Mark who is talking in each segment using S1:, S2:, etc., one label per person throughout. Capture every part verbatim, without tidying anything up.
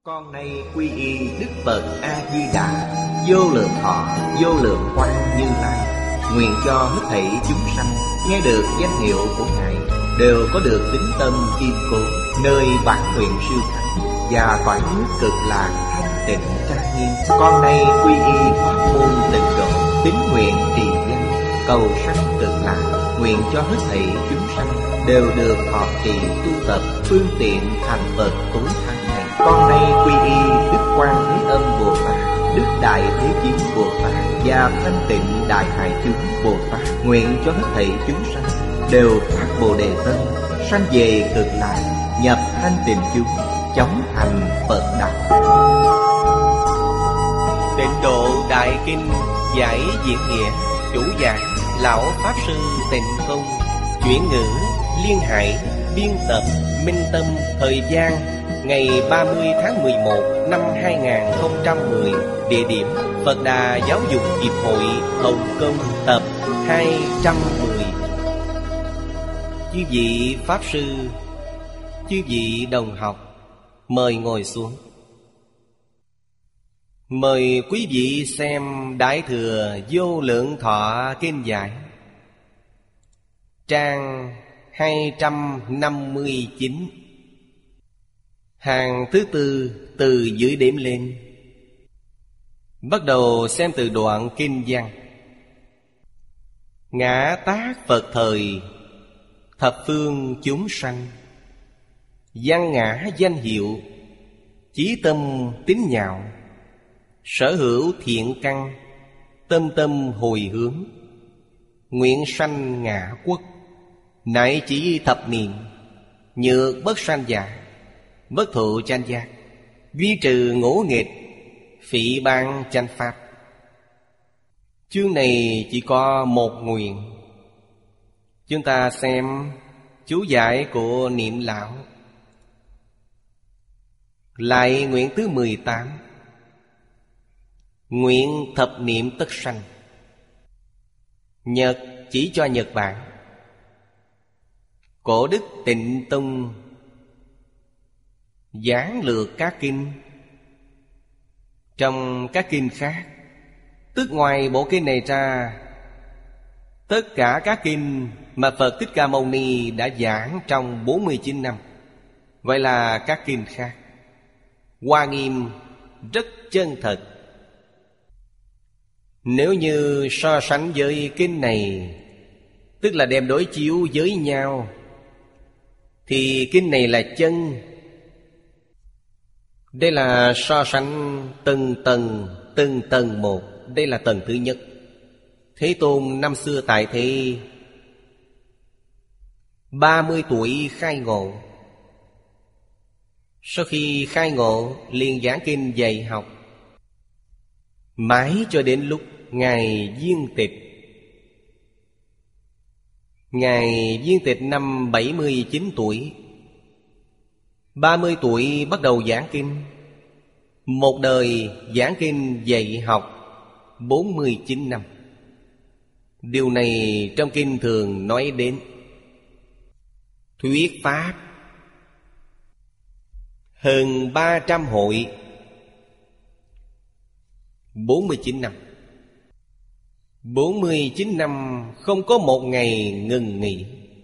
S1: Con nay quy y Đức Phật A-di-đà, vô lượng thọ, vô lượng quang Như Lai. Nguyện cho hết thảy chúng sanh nghe được danh hiệu của Ngài đều có được tín tâm kiên cố, nơi bản nguyện siêu thắng và cõi nước cực lạc thanh tịnh trang nghiêm. Con nay quy y pháp môn tịnh độ, tín nguyện trì danh, cầu sanh cực lạc. Nguyện cho hết thảy chúng sanh đều được thọ trì tu tập phương tiện thành Phật tối thắng này. Con nay quy y Đức Quan Thế Âm Bồ Tát, Đức Đại Thế Chí Bồ Tát và Thanh Tịnh Đại Hải Chúng Bồ Tát. Nguyện cho hết thảy chúng sanh đều phát Bồ Đề tâm, sanh về cực lạc, nhập thanh tịnh chúng, chóng thành Phật đạo.
S2: Tịnh Độ Đại Kinh giải diễn nghĩa. Chủ giảng Lão Pháp Sư Tịnh Không. Chuyển ngữ Liên Hải. Biên tập Minh Tâm. Thời gian ngày ba mươi tháng mười một năm hai nghìn không trăm mười. Địa điểm Phật Đà Giáo dục Hiệp hội Hồng Kông. Tập hai trăm mười. Chư vị Pháp Sư, chư vị đồng học, mời ngồi xuống. Mời quý vị xem Đại Thừa Vô Lượng Thọ Kinh giải, trang hai trăm năm mươi chín, hàng thứ tư từ dưới đếm lên. Bắt đầu xem từ đoạn kinh văn. Ngã tác Phật thời, thập phương chúng sanh, văn ngã danh hiệu, chí tâm tín nhạo, sở hữu thiện căn, tâm tâm hồi hướng, nguyện sanh ngã quốc, nại chỉ thập niệm, nhược bất sanh giả, bất thụ chánh giác, duy trừ ngũ nghịch, phỉ bang chánh pháp. Chương này chỉ có một nguyện. Chúng ta xem chú giải của Niệm Lão. Lại nguyện thứ mười tám. Nguyện thập niệm tất sanh. Nhật chỉ cho Nhật Bản. Cổ đức Tịnh Tông giảng lược các kinh. Trong các kinh khác, tức ngoài bộ kinh này ra, tất cả các kinh mà Phật Thích Ca Mâu Ni đã giảng trong bốn mươi chín năm, vậy là các kinh khác. Hoa nghiêm rất chân thật. Nếu như so sánh với kinh này, tức là đem đối chiếu với nhau, thì kinh này là chân. Đây là so sánh từng tầng, từng tầng một. Đây là tầng thứ nhất. Thế Tôn năm xưa tại thế ba mươi tuổi khai ngộ. Sau khi khai ngộ liền giảng kinh dạy học, mãi cho đến lúc Ngài viên tịch. Ngài viên tịch năm bảy mươi chín tuổi. ba mươi tuổi bắt đầu giảng kinh. Một đời giảng kinh dạy học bốn mươi chín năm. Điều này trong kinh thường nói đến thuyết pháp. Hơn ba trăm hội, bốn mươi chín năm. bốn mươi chín năm không có một ngày ngừng nghỉ.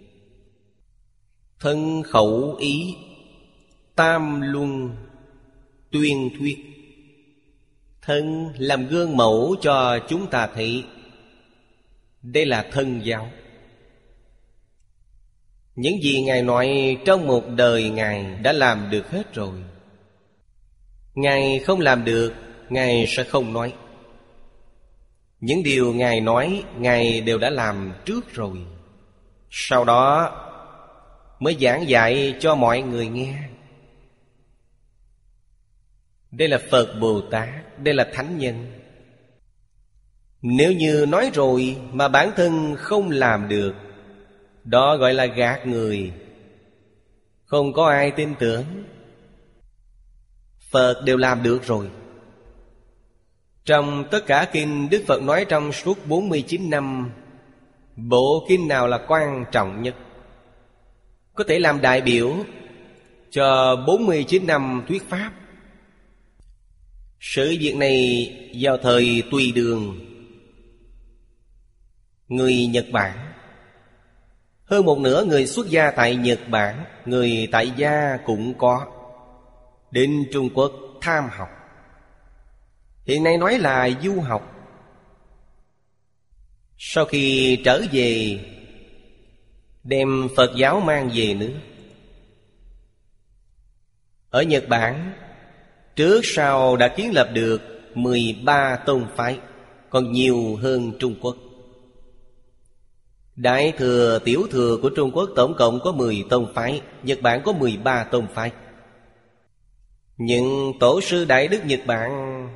S2: Thân khẩu ý, tam luân, tuyên thuyết. Thân làm gương mẫu cho chúng ta thấy. Đây là thân giáo. Những gì Ngài nói trong một đời Ngài đã làm được hết rồi. Ngài không làm được, Ngài sẽ không nói. Những điều Ngài nói, Ngài đều đã làm trước rồi. Sau đó mới giảng dạy cho mọi người nghe. Đây là Phật Bồ Tát, đây là Thánh Nhân. Nếu như nói rồi mà bản thân không làm được, đó gọi là gạt người. Không có ai tin tưởng. Phật đều làm được rồi. Trong tất cả kinh Đức Phật nói trong suốt bốn mươi chín năm, bộ kinh nào là quan trọng nhất, có thể làm đại biểu cho bốn mươi chín năm thuyết pháp? Sự việc này vào thời Tùy Đường, người Nhật Bản. Hơn một nửa người xuất gia tại Nhật Bản, người tại gia cũng có, đến Trung Quốc tham học. Hiện nay nói là du học. Sau khi trở về, đem Phật giáo mang về nước. Ở Nhật Bản, trước sau đã kiến lập được mười ba tông phái, còn nhiều hơn Trung Quốc. Đại thừa, tiểu thừa của Trung Quốc tổng cộng có mười tông phái, Nhật Bản có mười ba tông phái. Những tổ sư Đại Đức Nhật Bản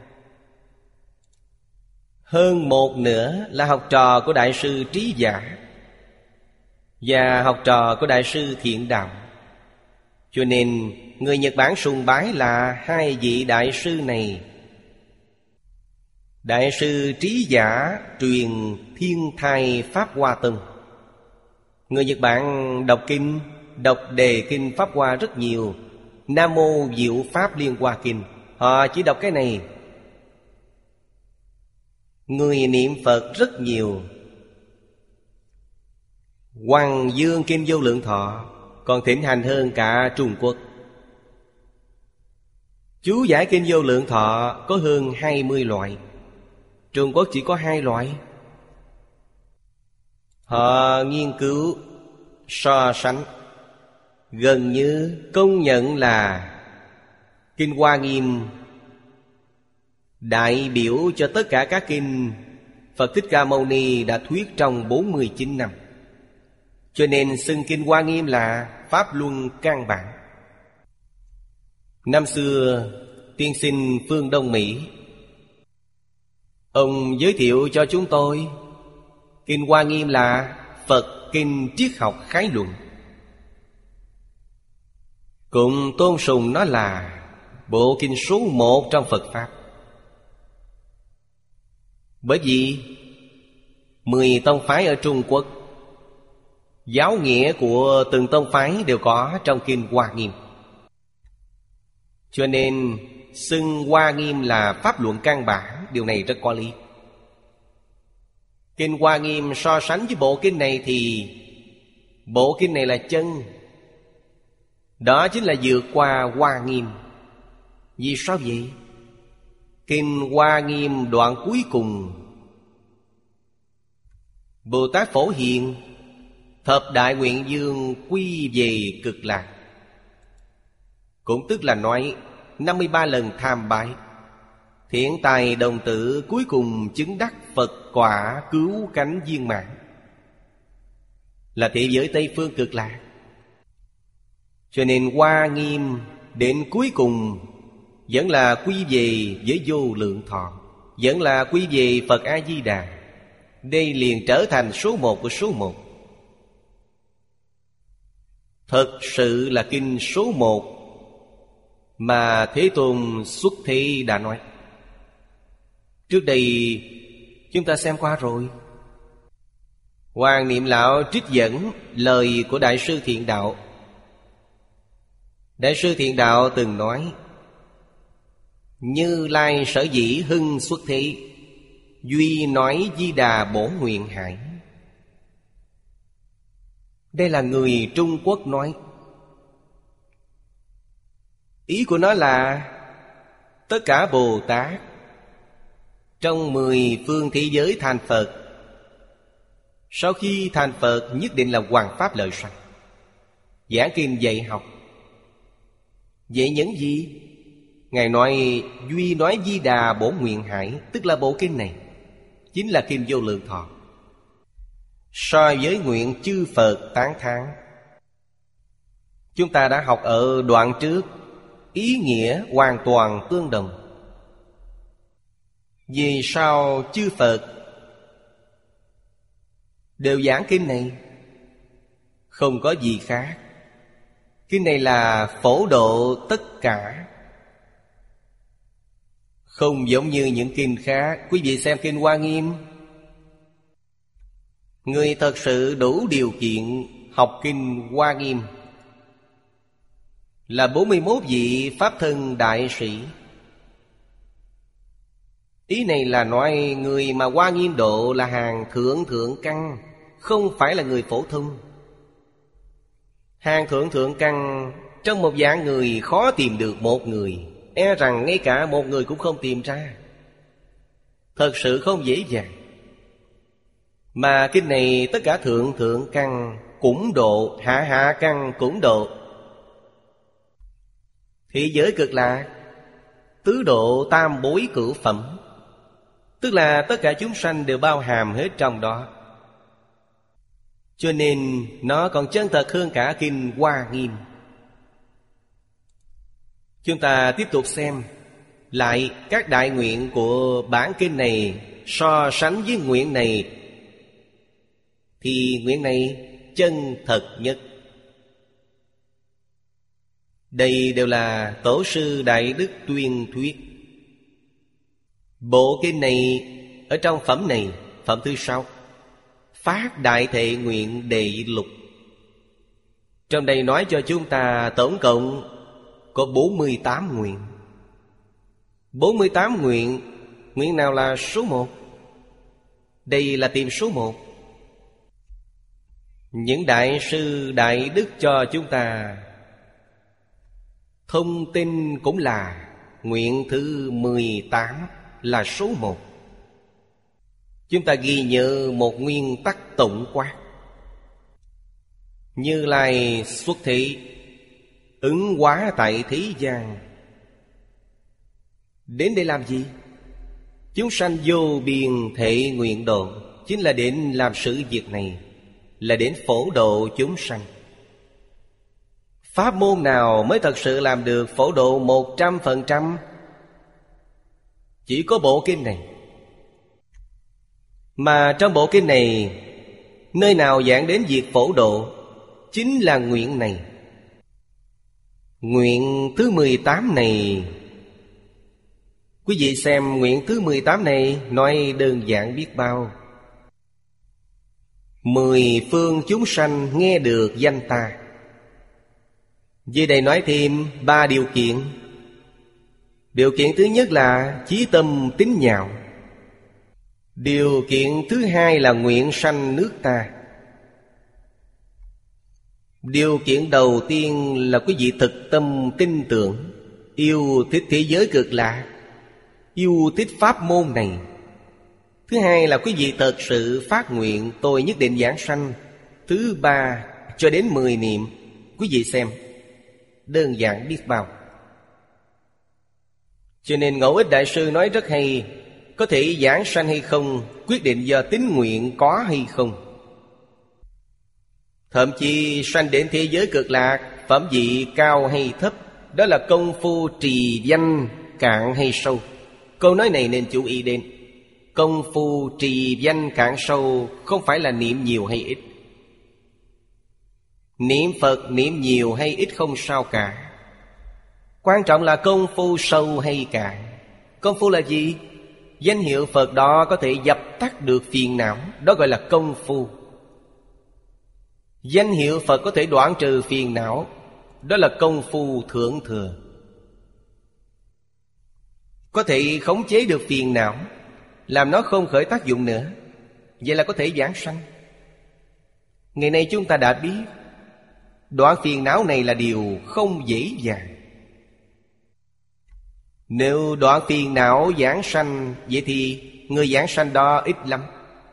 S2: hơn một nửa là học trò của Đại sư Trí Giả và học trò của Đại sư Thiện Đạo. Cho nên người Nhật Bản sùng bái là hai vị đại sư này. Đại sư Trí Giả truyền Thiên Thai Pháp Hoa Tông. Người Nhật Bản đọc kinh, đọc đề kinh Pháp Hoa rất nhiều. Nam Mô Diệu Pháp Liên Hoa Kinh, họ chỉ đọc cái này. Người niệm Phật rất nhiều. Hoàng Dương Kinh Vô Lượng Thọ còn thịnh hành hơn cả Trung Quốc. Chú giải Kinh Vô Lượng Thọ có hơn hai mươi loại, Trung Quốc chỉ có hai loại. Họ nghiên cứu, so sánh, gần như công nhận là Kinh Hoa Nghiêm đại biểu cho tất cả các kinh Phật Thích Ca Mâu Ni đã thuyết trong bốn mươi chín năm. Cho nên xưng Kinh Hoa Nghiêm là Pháp Luân căn bản. Năm xưa tiên sinh Phương Đông Mỹ, ông giới thiệu cho chúng tôi Kinh Hoa Nghiêm là Phật Kinh Triết Học Khái Luận, cũng tôn sùng nó là bộ kinh số một trong Phật Pháp. Bởi vì mười tông phái ở Trung Quốc, giáo nghĩa của từng tông phái đều có trong Kinh Hoa Nghiêm. Cho nên xưng Hoa Nghiêm là Pháp Luận căn bản, điều này rất có lý. Kinh Hoa Nghiêm so sánh với bộ kinh này thì bộ kinh này là chân. Đó chính là vượt qua Hoa Nghiêm. Vì sao vậy? Kinh Hoa Nghiêm đoạn cuối cùng, Bồ Tát Phổ Hiền thập đại nguyện dương quy về Cực Lạc, cũng tức là nói năm mươi ba lần tham bái, thiện tài đồng tử cuối cùng chứng đắc Phật quả cứu cánh viên mãn, là thế giới Tây Phương Cực Lạc. Cho nên Hoa Nghiêm đến cuối cùng vẫn là quy về với Vô Lượng Thọ, vẫn là quy về Phật A-di-đà. Đây liền trở thành số một của số một. Thật sự là kinh số một mà Thế Tôn xuất thế đã nói. Trước đây chúng ta xem qua rồi. Hoàng Niệm Lão trích dẫn lời của Đại sư Thiện Đạo. Đại sư Thiện Đạo từng nói: Như Lai sở dĩ hưng xuất thế, duy nói Di Đà bổ nguyện hải. Đây là người Trung Quốc nói. Ý của nó là tất cả Bồ Tát trong mười phương thế giới thành Phật, sau khi thành Phật nhất định là hoàn pháp lợi sanh, giảng kinh dạy học. Vậy những gì? Ngài nói duy nói Di Đà bổ nguyện hải, tức là bộ kinh này chính là Kinh Vô Lượng Thọ. So với nguyện chư Phật tán thán, chúng ta đã học ở đoạn trước, ý nghĩa hoàn toàn tương đồng. Vì sao chư Phật đều giảng kinh này? Không có gì khác. Kinh này là phổ độ tất cả, không giống như những kinh khác. Quý vị xem Kinh Hoa Nghiêm, người thật sự đủ điều kiện học Kinh Hoa Nghiêm là bốn mươi mốt vị Pháp thân đại sĩ. Ý này là nói người mà qua Nghiêm độ là hàng thượng thượng căn, không phải là người phổ thông. Hàng thượng thượng căn trong một vạn người khó tìm được một người, e rằng ngay cả một người cũng không tìm ra. Thật sự không dễ dàng. Mà kinh này tất cả thượng thượng căn cũng độ, hạ hạ căn cũng độ. Thế giới Cực Lạc tứ độ tam bối cửu phẩm, tức là tất cả chúng sanh đều bao hàm hết trong đó. Cho nên nó còn chân thật hơn cả kinh Hoa Nghiêm. Chúng ta tiếp tục xem lại các đại nguyện của bản kinh này, so sánh với nguyện này thì nguyện này chân thật nhất. Đây đều là tổ sư Đại Đức tuyên thuyết. Bộ kinh này ở trong phẩm này, phẩm thứ sáu, Phát Đại Thệ Nguyện Đệ Lục. Trong đây nói cho chúng ta tổng cộng có bốn mươi tám nguyện. bốn mươi tám nguyện, nguyện nào là số một? Đây là tìm số một. Những đại sư đại đức cho chúng ta thông tin cũng là nguyện thứ mười tám là số một. Chúng ta ghi nhớ một nguyên tắc tổng quát: Như Lai xuất thị, ứng hóa tại thế gian. Đến để làm gì? Chúng sanh vô biên thệ nguyện độ, chính là đến làm sự việc này, là đến phổ độ chúng sanh. Pháp môn nào mới thật sự làm được phổ độ một trăm phần trăm? Chỉ có bộ kinh này. Mà trong bộ kinh này, nơi nào giảng đến việc phổ độ chính là nguyện này. Nguyện thứ mười tám này, quý vị xem nguyện thứ mười tám này nói đơn giản biết bao. Mười phương chúng sanh nghe được danh ta. Dưới đây nói thêm ba điều kiện. Điều kiện thứ nhất là chí tâm tín nhạo. Điều kiện thứ hai là nguyện sanh nước ta. Điều kiện đầu tiên là quý vị thực tâm tin tưởng, yêu thích thế giới Cực Lạc, yêu thích pháp môn này. Thứ hai là quý vị thật sự phát nguyện tôi nhất định giảng sanh. Thứ ba cho đến mười niệm. Quý vị xem, đơn giản biết bao. Cho nên Ngẫu Ích Đại Sư nói rất hay: có thể giảng sanh hay không quyết định do tín nguyện có hay không. Thậm chí sanh đến thế giới Cực Lạc, phẩm vị cao hay thấp, đó là công phu trì danh cạn hay sâu. Câu nói này nên chú ý đến. Công phu trì danh cạn sâu không phải là niệm nhiều hay ít. Niệm Phật niệm nhiều hay ít không sao cả. Quan trọng là công phu sâu hay cạn. Công phu là gì? Danh hiệu Phật đó có thể dập tắt được phiền não, đó gọi là công phu. Danh hiệu Phật có thể đoạn trừ phiền não, đó là công phu thượng thừa. Có thể khống chế được phiền não, làm nó không khởi tác dụng nữa, vậy là có thể giảng sanh. Ngày nay chúng ta đã biết đoạn phiền não này là điều không dễ dàng. Nếu đoạn phiền não giảng sanh, vậy thì người giảng sanh đó ít lắm.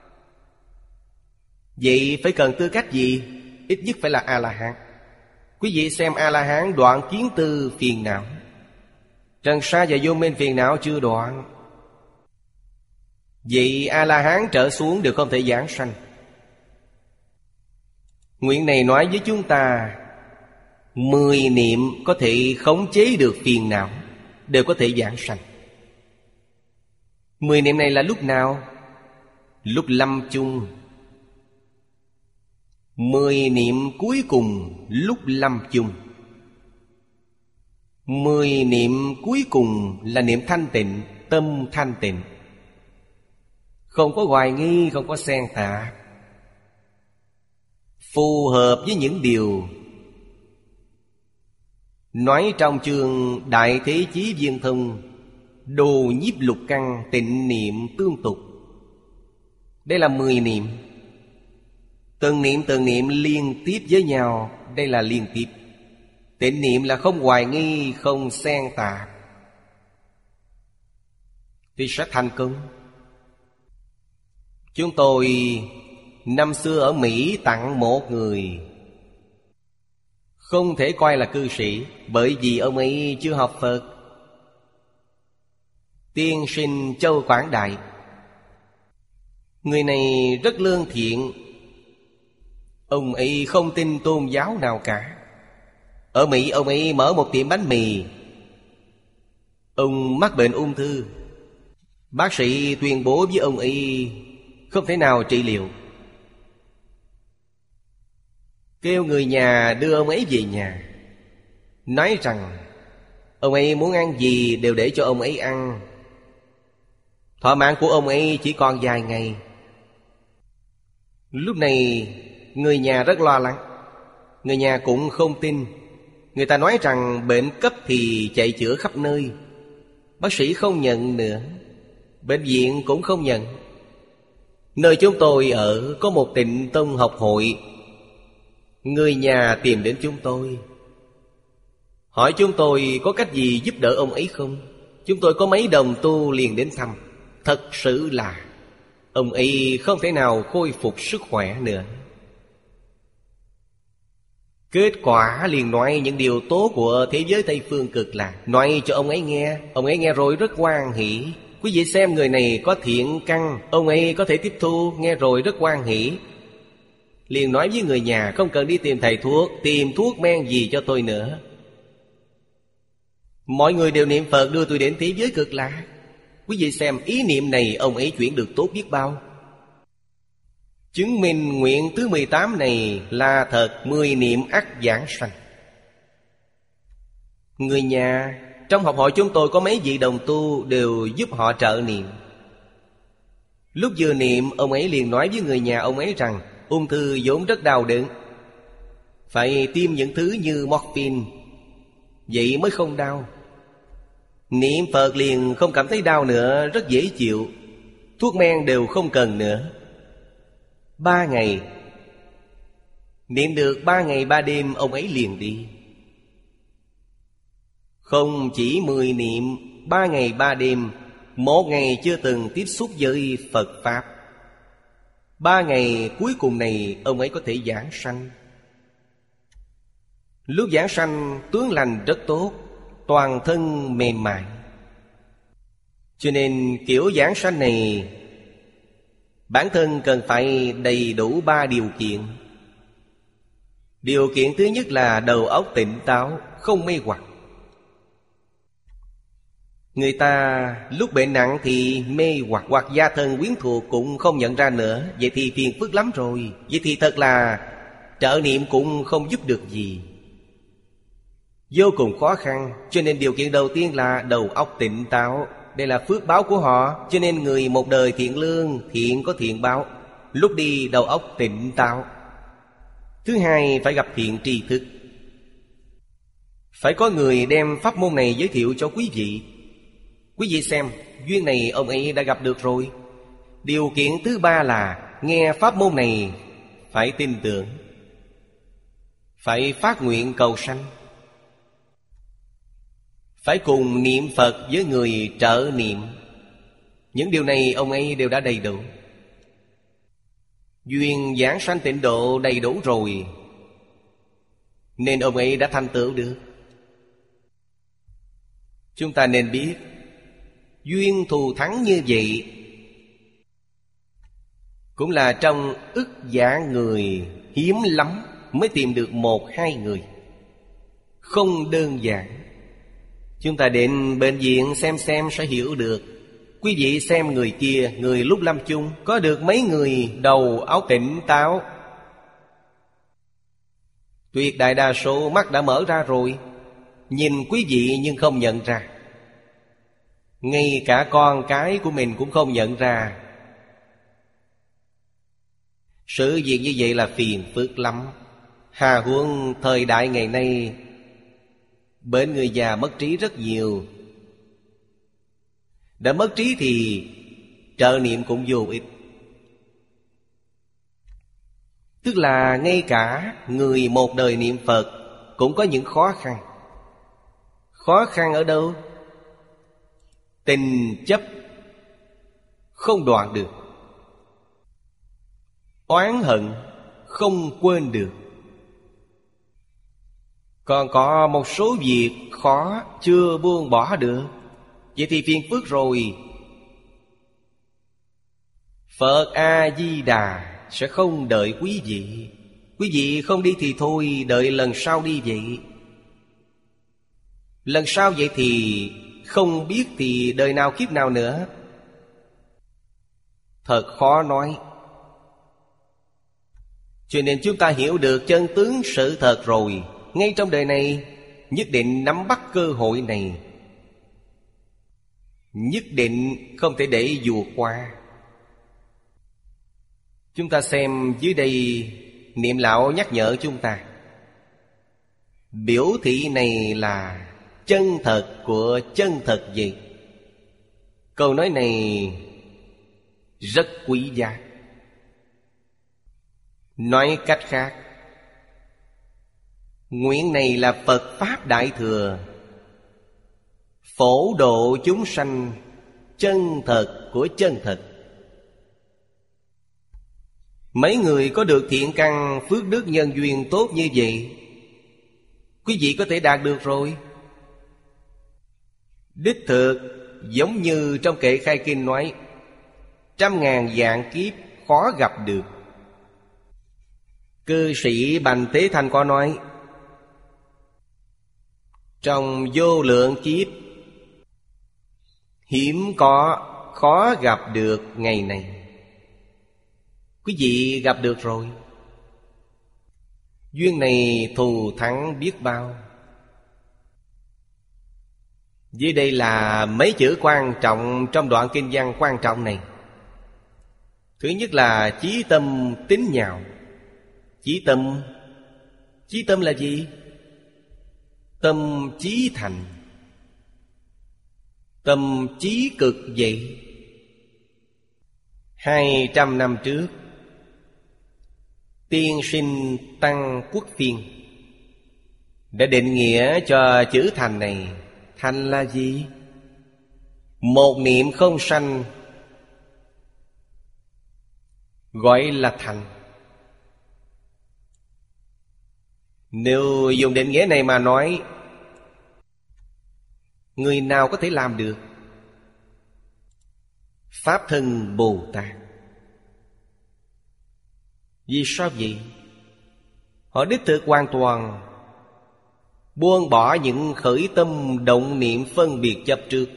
S2: Vậy phải cần tư cách gì? Ít nhất phải là A-la-hán. Quý vị xem A-la-hán đoạn kiến tư phiền não, trần sa và vô minh phiền não chưa đoạn. Vậy A-la-hán trở xuống đều không thể giảng sanh. Nguyện này nói với chúng ta, mười niệm có thể khống chế được phiền não, đều có thể giảng sanh. Mười niệm này là lúc nào? Lúc lâm chung. Mười niệm cuối cùng lúc lâm chung. Mười niệm cuối cùng là niệm thanh tịnh, tâm thanh tịnh, không có hoài nghi, không có xen tạp, phù hợp với những điều nói trong chương Đại Thế Chí Viên Thông Đồ nhiếp lục căn tịnh niệm tương tục. Đây là mười niệm. Từng niệm từng niệm liên tiếp với nhau. Đây là liên tiếp. Tịnh niệm là không hoài nghi, không xen tạp, thì sẽ thành công. Chúng tôi năm xưa ở Mỹ tặng một người, không thể coi là cư sĩ, bởi vì ông ấy chưa học Phật. Tiên sinh Châu Quảng Đại. Người này rất lương thiện. Ông ấy không tin tôn giáo nào cả. Ở Mỹ ông ấy mở một tiệm bánh mì. Ông mắc bệnh ung thư. Bác sĩ tuyên bố với ông ấy không thể nào trị liệu, kêu người nhà đưa ông ấy về nhà, nói rằng ông ấy muốn ăn gì đều để cho ông ấy ăn. Thọ mạng của ông ấy chỉ còn vài ngày. Lúc này người nhà rất lo lắng. Người nhà cũng không tin. Người ta nói rằng bệnh cấp thì chạy chữa khắp nơi. Bác sĩ không nhận nữa, bệnh viện cũng không nhận. Nơi chúng tôi ở có một Tịnh Tông học hội. Người nhà tìm đến chúng tôi, hỏi chúng tôi có cách gì giúp đỡ ông ấy không. Chúng tôi có mấy đồng tu liền đến thăm. Thật sự là ông ấy không thể nào khôi phục sức khỏe nữa. Kết quả liền nói những điều tốt của thế giới Tây Phương Cực Lạc, nói cho ông ấy nghe. Ông ấy nghe rồi rất hoan hỷ. Quý vị xem, người này có thiện căn, ông ấy có thể tiếp thu. Nghe rồi rất hoan hỷ, liền nói với người nhà không cần đi tìm thầy thuốc, tìm thuốc men gì cho tôi nữa. Mọi người đều niệm Phật đưa tôi đến thế giới Cực Lạc. Quý vị xem, ý niệm này ông ấy chuyển được tốt biết bao. Chứng minh nguyện thứ mười tám này là thật. Mười niệm ắt giảng sanh. Người nhà trong học hội chúng tôi có mấy vị đồng tu đều giúp họ trợ niệm. Lúc vừa niệm, ông ấy liền nói với người nhà ông ấy rằng ung thư vốn rất đau đớn, phải tiêm những thứ như morphine, vậy mới không đau. Niệm Phật liền không cảm thấy đau nữa, rất dễ chịu. Thuốc men đều không cần nữa. Ba ngày niệm được ba ngày ba đêm, ông ấy liền đi. Không chỉ mười niệm, ba ngày ba đêm, một ngày chưa từng tiếp xúc với Phật Pháp. Ba ngày cuối cùng này ông ấy có thể giảng sanh. Lúc giảng sanh tướng lành rất tốt, toàn thân mềm mại. Cho nên kiểu giảng sanh này bản thân cần phải đầy đủ ba điều kiện. Điều kiện thứ nhất là đầu óc tỉnh táo, không mê hoặc. Người ta lúc bệnh nặng thì mê hoặc, hoặc gia thân quyến thuộc cũng không nhận ra nữa. Vậy thì phiền phức lắm rồi. Vậy thì thật là trợ niệm cũng không giúp được gì, vô cùng khó khăn. Cho nên điều kiện đầu tiên là đầu óc tỉnh táo. Đây là phước báo của họ. Cho nên người một đời thiện lương, thiện có thiện báo. Lúc đi đầu óc tỉnh táo. Thứ hai, phải gặp thiện tri thức. Phải có người đem pháp môn này giới thiệu cho quý vị. Quý vị xem, duyên này ông ấy đã gặp được rồi. Điều kiện thứ ba là nghe pháp môn này phải tin tưởng, phải phát nguyện cầu sanh, phải cùng niệm Phật với người trợ niệm. Những điều này ông ấy đều đã đầy đủ. Duyên giảng sanh tịnh độ đầy đủ rồi, nên ông ấy đã thành tựu được. Chúng ta nên biết, duyên thù thắng như vậy cũng là trong ức vạn người hiếm lắm mới tìm được một hai người. Không đơn giản. Chúng ta đến bệnh viện xem xem sẽ hiểu được. Quý vị xem người kia, người lúc lâm chung, có được mấy người đầu óc tỉnh táo. Tuyệt đại đa số mắt đã mở ra rồi, nhìn quý vị nhưng không nhận ra. Ngay cả con cái của mình cũng không nhận ra. Sự việc như vậy là phiền phức lắm. Hà huống thời đại ngày nay, bệnh người già mất trí rất nhiều. Đã mất trí thì trợ niệm cũng vô ích. Tức là ngay cả người một đời niệm Phật cũng có những khó khăn. Khó khăn ở đâu? Tình chấp không đoạn được, oán hận không quên được. Còn có một số việc khó chưa buông bỏ được. Vậy thì phiền phức rồi. Phật A-di-đà sẽ không đợi quý vị. Quý vị không đi thì thôi, đợi lần sau đi vậy. Lần sau vậy thì không biết thì đời nào kiếp nào nữa. Thật khó nói. Cho nên chúng ta hiểu được chân tướng sự thật rồi, ngay trong đời này nhất định nắm bắt cơ hội này, nhất định không thể để vụt qua. Chúng ta xem dưới đây, Niệm Lão nhắc nhở chúng ta. Biểu thị này là chân thật của chân thật gì? Câu nói này rất quý giá. Nói cách khác, nguyện này là Phật Pháp Đại Thừa, phổ độ chúng sanh chân thật của chân thật. Mấy người có được thiện căn phước đức nhân duyên tốt như vậy, quý vị có thể đạt được rồi. Đích thực giống như trong kệ khai kinh nói, trăm ngàn vạn kiếp khó gặp được. Cư sĩ Bành Tế Thanh có nói, trong vô lượng kiếp hiếm có khó gặp được ngày này. Quý vị gặp được rồi. Duyên này thù thắng biết bao. Dưới đây là mấy chữ quan trọng trong đoạn kinh văn quan trọng này. Thứ nhất là chí tâm tín nhạo. Chí tâm, chí tâm là gì? Tâm chí thành, tâm chí cực vậy. Hai trăm năm trước, tiên sinh Tăng Quốc Phiên đã định nghĩa cho chữ thành này. Thành là gì? Một niệm không sanh gọi là thành. Nếu dùng định nghĩa này mà nói, người nào có thể làm được? Pháp Thân Bồ Tát. Vì sao vậy? Họ đích thực hoàn toàn buông bỏ những khởi tâm động niệm phân biệt chấp trước.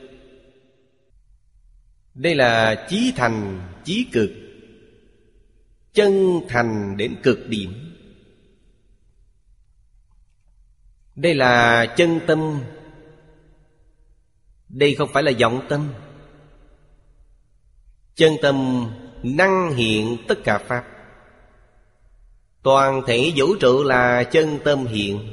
S2: Đây là chí thành, chí cực, chân thành đến cực điểm. Đây là chân tâm. Đây không phải là vọng tâm. Chân tâm năng hiện tất cả Pháp. Toàn thể vũ trụ là chân tâm hiện.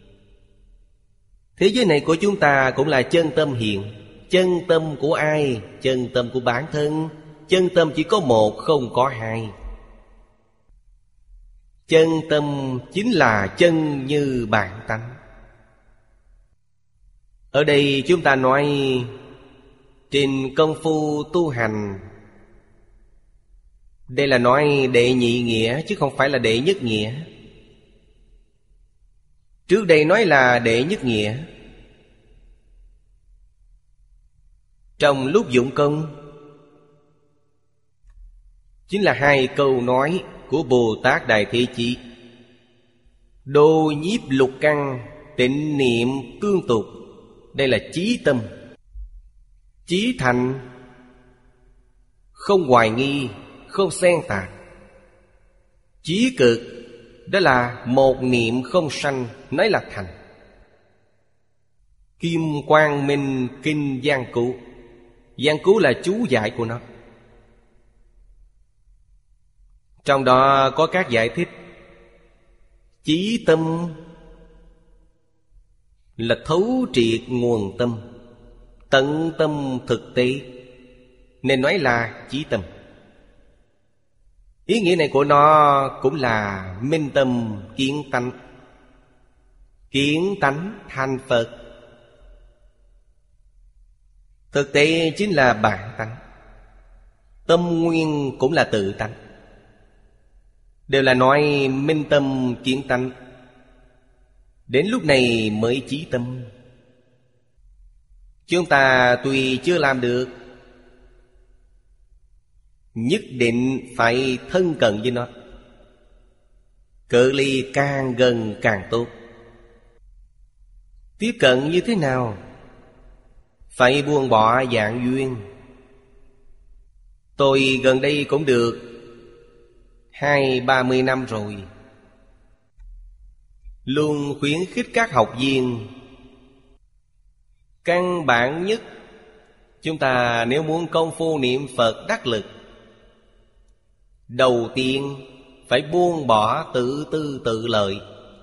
S2: Thế giới này của chúng ta cũng là chân tâm hiện. Chân tâm của ai? Chân tâm của bản thân. Chân tâm chỉ có một, không có hai. Chân tâm chính là chân như bản tánh. Ở đây chúng ta nói trên công phu tu hành. Đây là nói đệ nhị nghĩa chứ không phải là đệ nhất nghĩa. Trước đây nói là đệ nhất nghĩa. Trong lúc dụng công chính là hai câu nói của Bồ Tát Đại Thế Chí. Đô nhiếp lục căn, tịnh niệm cương tục. Đây là chí tâm. Chí thành, không hoài nghi, không xen tạp. Chí cực, đó là một niệm không sanh, nói là thành. Kim Quang Minh Kinh Giang Cứu. Giang Cứu là chú giải của nó. Trong đó có các giải thích. Chí tâm là thấu triệt nguồn tâm, tận tâm thực tế. nên nói là chí tâm. Ý nghĩa này của nó cũng là minh tâm kiến tánh. Kiến tánh thành Phật. Thực tế chính là bản tánh. Tâm nguyên cũng là tự tánh. Đều là nói minh tâm kiến tánh. Đến lúc này mới chí tâm. Chúng ta tuy chưa làm được, nhất định phải thân cận với nó. Cự ly càng gần càng tốt. Tiếp cận như thế nào? Phải buông bỏ dạng duyên. Tôi gần đây cũng được hai ba mươi năm rồi, luôn khuyến khích các học viên, căn bản nhất, chúng ta nếu muốn công phu niệm Phật đắc lực, đầu tiên phải buông bỏ tự tư tự lợi.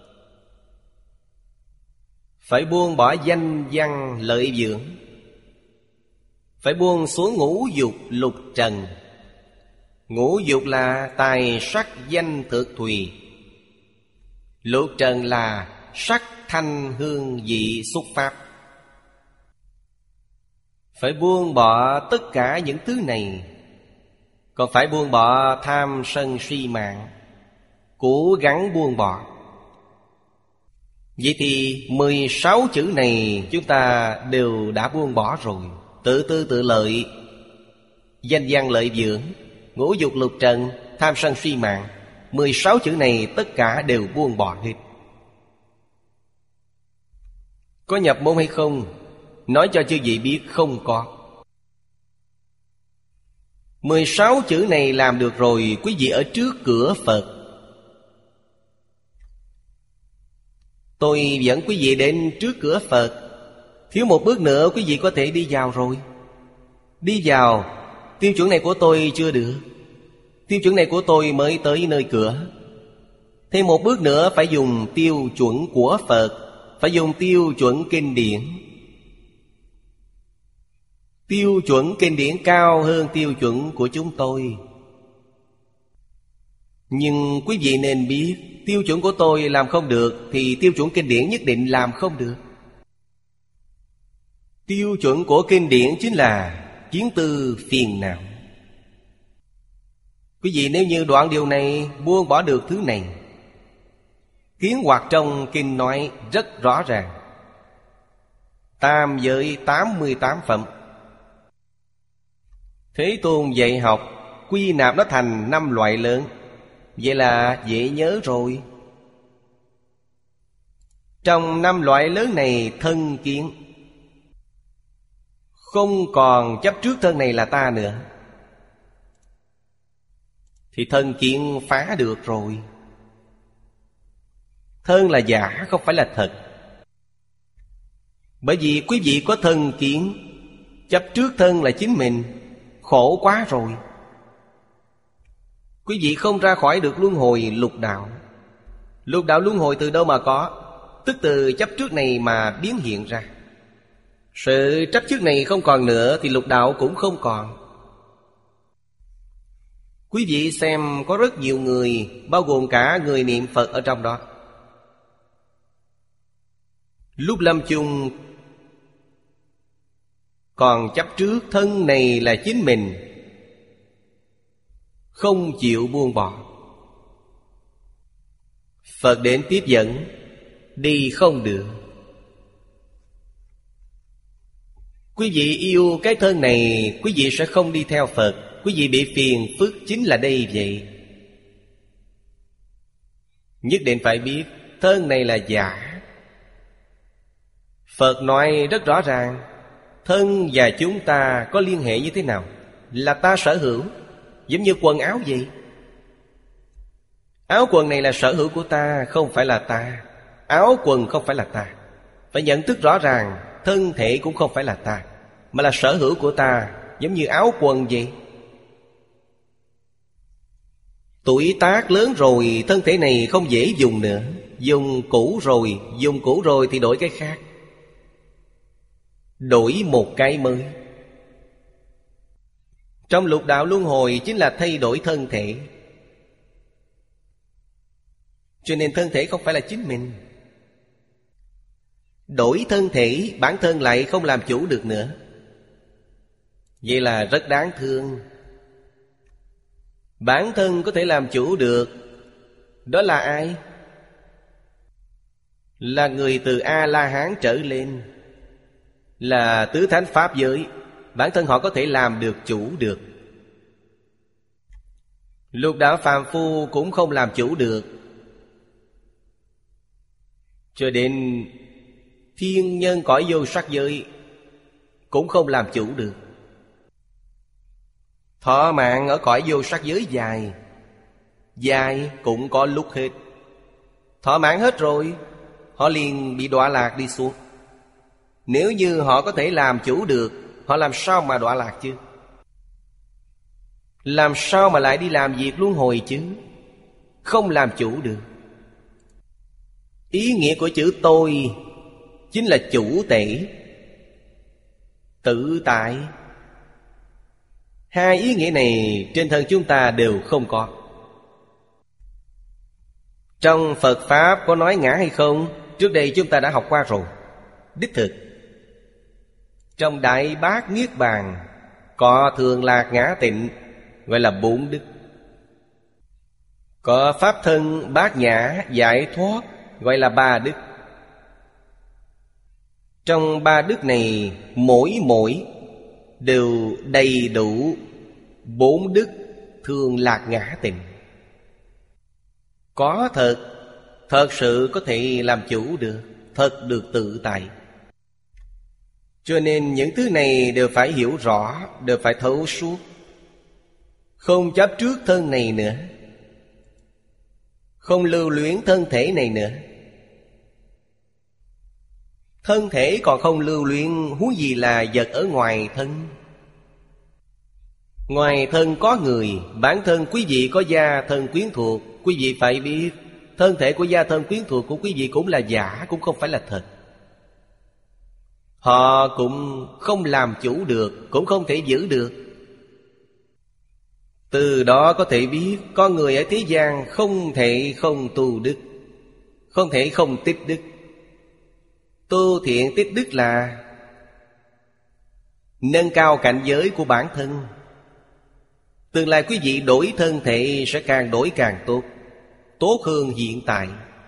S2: Phải buông bỏ danh văn lợi dưỡng. Phải buông xuống ngũ dục lục trần. Ngũ dục là tài sắc danh thực thùy. Lục trần là sắc thanh hương vị xúc pháp. Phải buông bỏ tất cả những thứ này. Còn phải buông bỏ tham sân si mạng. Cố gắng buông bỏ. Vậy thì mười sáu chữ này chúng ta đều đã buông bỏ rồi. Tự tư tự lợi, danh văn lợi dưỡng, ngũ dục lục trần, tham sân si mạng. Mười sáu chữ này tất cả đều buông bỏ hết. Có nhập môn hay không? Nói cho chư vị biết không có. Mười sáu chữ này làm được rồi, quý vị ở trước cửa Phật. Tôi dẫn quý vị đến trước cửa Phật. Thiếu một bước nữa quý vị có thể đi vào rồi. Đi vào, tiêu chuẩn này của tôi chưa được. Tiêu chuẩn này của tôi mới tới nơi cửa. Thêm một bước nữa phải dùng tiêu chuẩn của Phật. Phải dùng tiêu chuẩn kinh điển. Tiêu chuẩn kinh điển cao hơn tiêu chuẩn của chúng tôi. Nhưng quý vị nên biết, tiêu chuẩn của tôi làm không được thì tiêu chuẩn kinh điển nhất định làm không được. Tiêu chuẩn của kinh điển chính là kiến tư phiền não. Quý vị nếu như đoạn điều này, buông bỏ được thứ này. Kiến hoặc trong kinh nói rất rõ ràng. Tam giới tám mươi tám phẩm. Thế Tôn dạy học, quy nạp nó thành năm loại lớn. Vậy là dễ nhớ rồi. Trong năm loại lớn này, thân kiến, không còn chấp trước thân này là ta nữa, thì thân kiến phá được rồi. Thân là giả, không phải là thật. Bởi vì quý vị có thân kiến, chấp trước thân là chính mình, khổ quá rồi. Quý vị không ra khỏi được luân hồi lục đạo. Lục đạo luân hồi từ đâu mà có? Tức từ chấp trước này mà biến hiện ra. Sự chấp trước này không còn nữa thì lục đạo cũng không còn. Quý vị xem có rất nhiều người, bao gồm cả người niệm Phật ở trong đó, lúc lâm chung còn chấp trước thân này là chính mình, không chịu buông bỏ. Phật đến tiếp dẫn, đi không được. Quý vị yêu cái thân này, quý vị sẽ không đi theo Phật. Quý vị bị phiền phức chính là đây vậy. Nhất định phải biết thân này là giả. Phật nói rất rõ ràng, thân và chúng ta có liên hệ như thế nào? Là ta sở hữu. Giống như quần áo vậy. Áo quần này là sở hữu của ta, không phải là ta. Áo quần không phải là ta. Phải nhận thức rõ ràng, thân thể cũng không phải là ta, mà là sở hữu của ta. Giống như áo quần vậy. Tuổi tác lớn rồi, thân thể này không dễ dùng nữa. Dùng cũ rồi, dùng cũ rồi thì đổi cái khác. Đổi một cái mới. Trong lục đạo luân hồi chính là thay đổi thân thể. Cho nên thân thể không phải là chính mình. Đổi thân thể, bản thân lại không làm chủ được nữa. Vậy là rất đáng thương. Bản thân có thể làm chủ được, đó là ai? Là người từ A-la-hán trở lên, là tứ thánh pháp giới. Bản thân họ có thể làm được, chủ được. Lục đạo phàm phu cũng không làm chủ được. Cho đến thiên nhân cõi vô sắc giới cũng không làm chủ được. Thọ mạng ở cõi vô sắc giới dài, dài cũng có lúc hết. Thọ mạng hết rồi, họ liền bị đọa lạc đi xuống. Nếu như họ có thể làm chủ được, họ làm sao mà đọa lạc chứ? Làm sao mà lại đi làm việc luân hồi chứ? Không làm chủ được. Ý nghĩa của chữ tôi chính là chủ tể, tự tại. Hai ý nghĩa này trên thân chúng ta đều không có. Trong Phật Pháp có nói ngã hay không? Trước đây chúng ta đã học qua rồi. Đích thực trong Đại Bát Niết Bàn có thường lạc ngã tịnh, gọi là bốn đức. Có pháp thân bát nhã giải thoát, gọi là ba đức. Trong ba đức này, mỗi mỗi đều đầy đủ bốn đức thường lạc ngã tịnh. Có thật, thật sự có thể làm chủ được, thật được tự tại. Cho nên những thứ này đều phải hiểu rõ, đều phải thấu suốt. Không chấp trước thân này nữa, không lưu luyến thân thể này nữa. Thân thể còn không lưu luyến, huống gì là vật ở ngoài thân. Ngoài thân có người, bản thân quý vị có gia thân quyến thuộc. Quý vị phải biết, thân thể của gia thân quyến thuộc của quý vị cũng là giả, cũng không phải là thật. Họ cũng không làm chủ được, cũng không thể giữ được. Từ đó có thể biết, con người ở thế gian không thể không tu đức, không thể không tích đức. Tu thiện tích đức là nâng cao cảnh giới của bản thân. Tương lai quý vị đổi thân thể sẽ càng đổi càng tốt, tốt hơn hiện tại.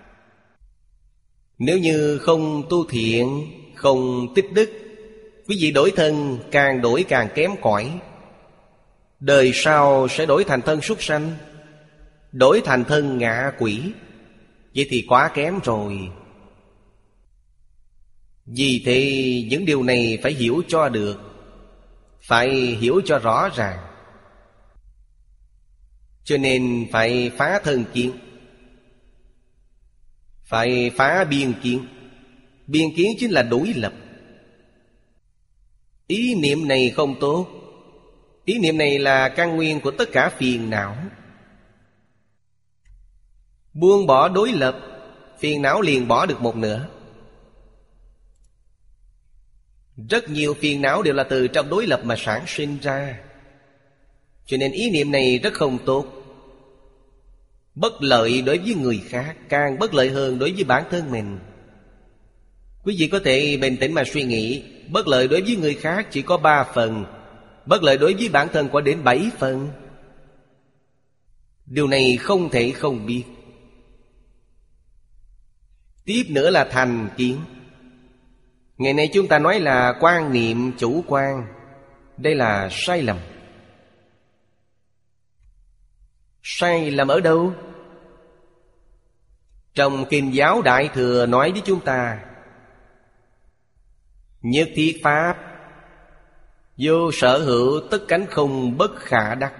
S2: Nếu như không tu thiện, không tích đức, quý vị đổi thân càng đổi càng kém cỏi. Đời sau sẽ đổi thành thân súc sanh, đổi thành thân ngạ quỷ. Vậy thì quá kém rồi. Vì thế những điều này phải hiểu cho được, phải hiểu cho rõ ràng. Cho nên phải phá thân kiến, phải phá biên kiến. Biên kiến chính là đối lập. Ý niệm này không tốt. Ý niệm này là căn nguyên của tất cả phiền não. Buông bỏ đối lập, phiền não liền bỏ được một nửa. Rất nhiều phiền não đều là từ trong đối lập mà sản sinh ra. Cho nên ý niệm này rất không tốt. Bất lợi đối với người khác, càng bất lợi hơn đối với bản thân mình. Quý vị có thể bình tĩnh mà suy nghĩ, bất lợi đối với người khác chỉ có ba phần, bất lợi đối với bản thân có đến bảy phần. Điều này không thể không biết. Tiếp nữa là thành kiến. Ngày nay chúng ta nói là quan niệm chủ quan. Đây là sai lầm. Sai lầm ở đâu? Trong Kinh Giáo Đại Thừa nói với chúng ta: nhất thiết pháp, vô sở hữu tất cánh không bất khả đắc.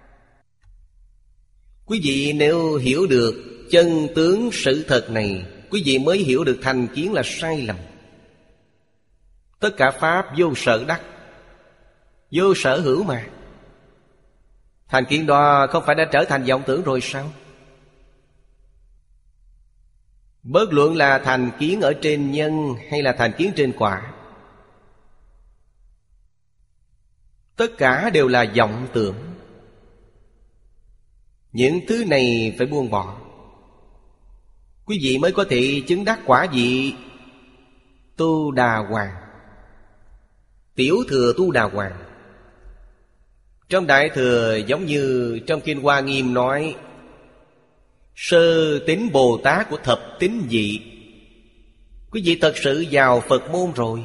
S2: Quý vị nếu hiểu được chân tướng sự thật này, quý vị mới hiểu được thành kiến là sai lầm. Tất cả pháp vô sở đắc, vô sở hữu mà. Thành kiến đó không phải đã trở thành vọng tưởng rồi sao? Bất luận là thành kiến ở trên nhân hay là thành kiến trên quả, Tất cả đều là vọng tưởng. Những thứ này phải buông bỏ, quý vị mới có thể chứng đắc quả vị Tu Đà Hoàng, tiểu thừa Tu Đà Hoàng. Trong Đại Thừa giống như trong Kinh Hoa Nghiêm nói, sơ tín Bồ Tát của thập tín vị. Quý vị thật sự vào Phật môn rồi.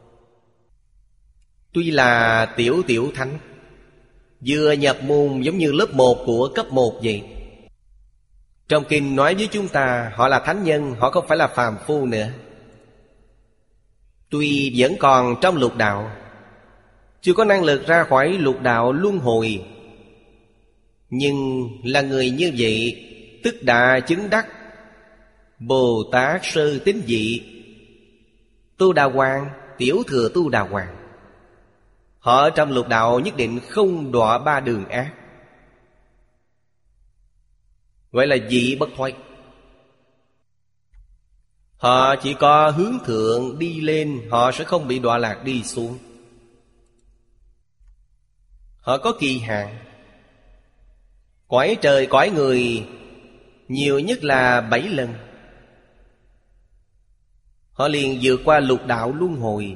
S2: Tuy là tiểu tiểu thánh, vừa nhập môn giống như lớp một của cấp một vậy. Trong Kinh nói với chúng ta họ là thánh nhân, họ không phải là phàm phu nữa. Tuy vẫn còn trong lục đạo, chưa có năng lực ra khỏi lục đạo luân hồi, nhưng là người như vậy tức đã chứng đắc Bồ Tát sơ tín vị Tu Đà Hoàng, tiểu thừa Tu Đà Hoàng. Họ trong lục đạo nhất định không đọa ba đường ác, gọi là vị bất thoái. Họ chỉ có hướng thượng đi lên, họ sẽ không bị đọa lạc đi xuống. Họ có kỳ hạn. Cõi trời cõi người nhiều nhất là bảy lần, họ liền vượt qua lục đạo luân hồi.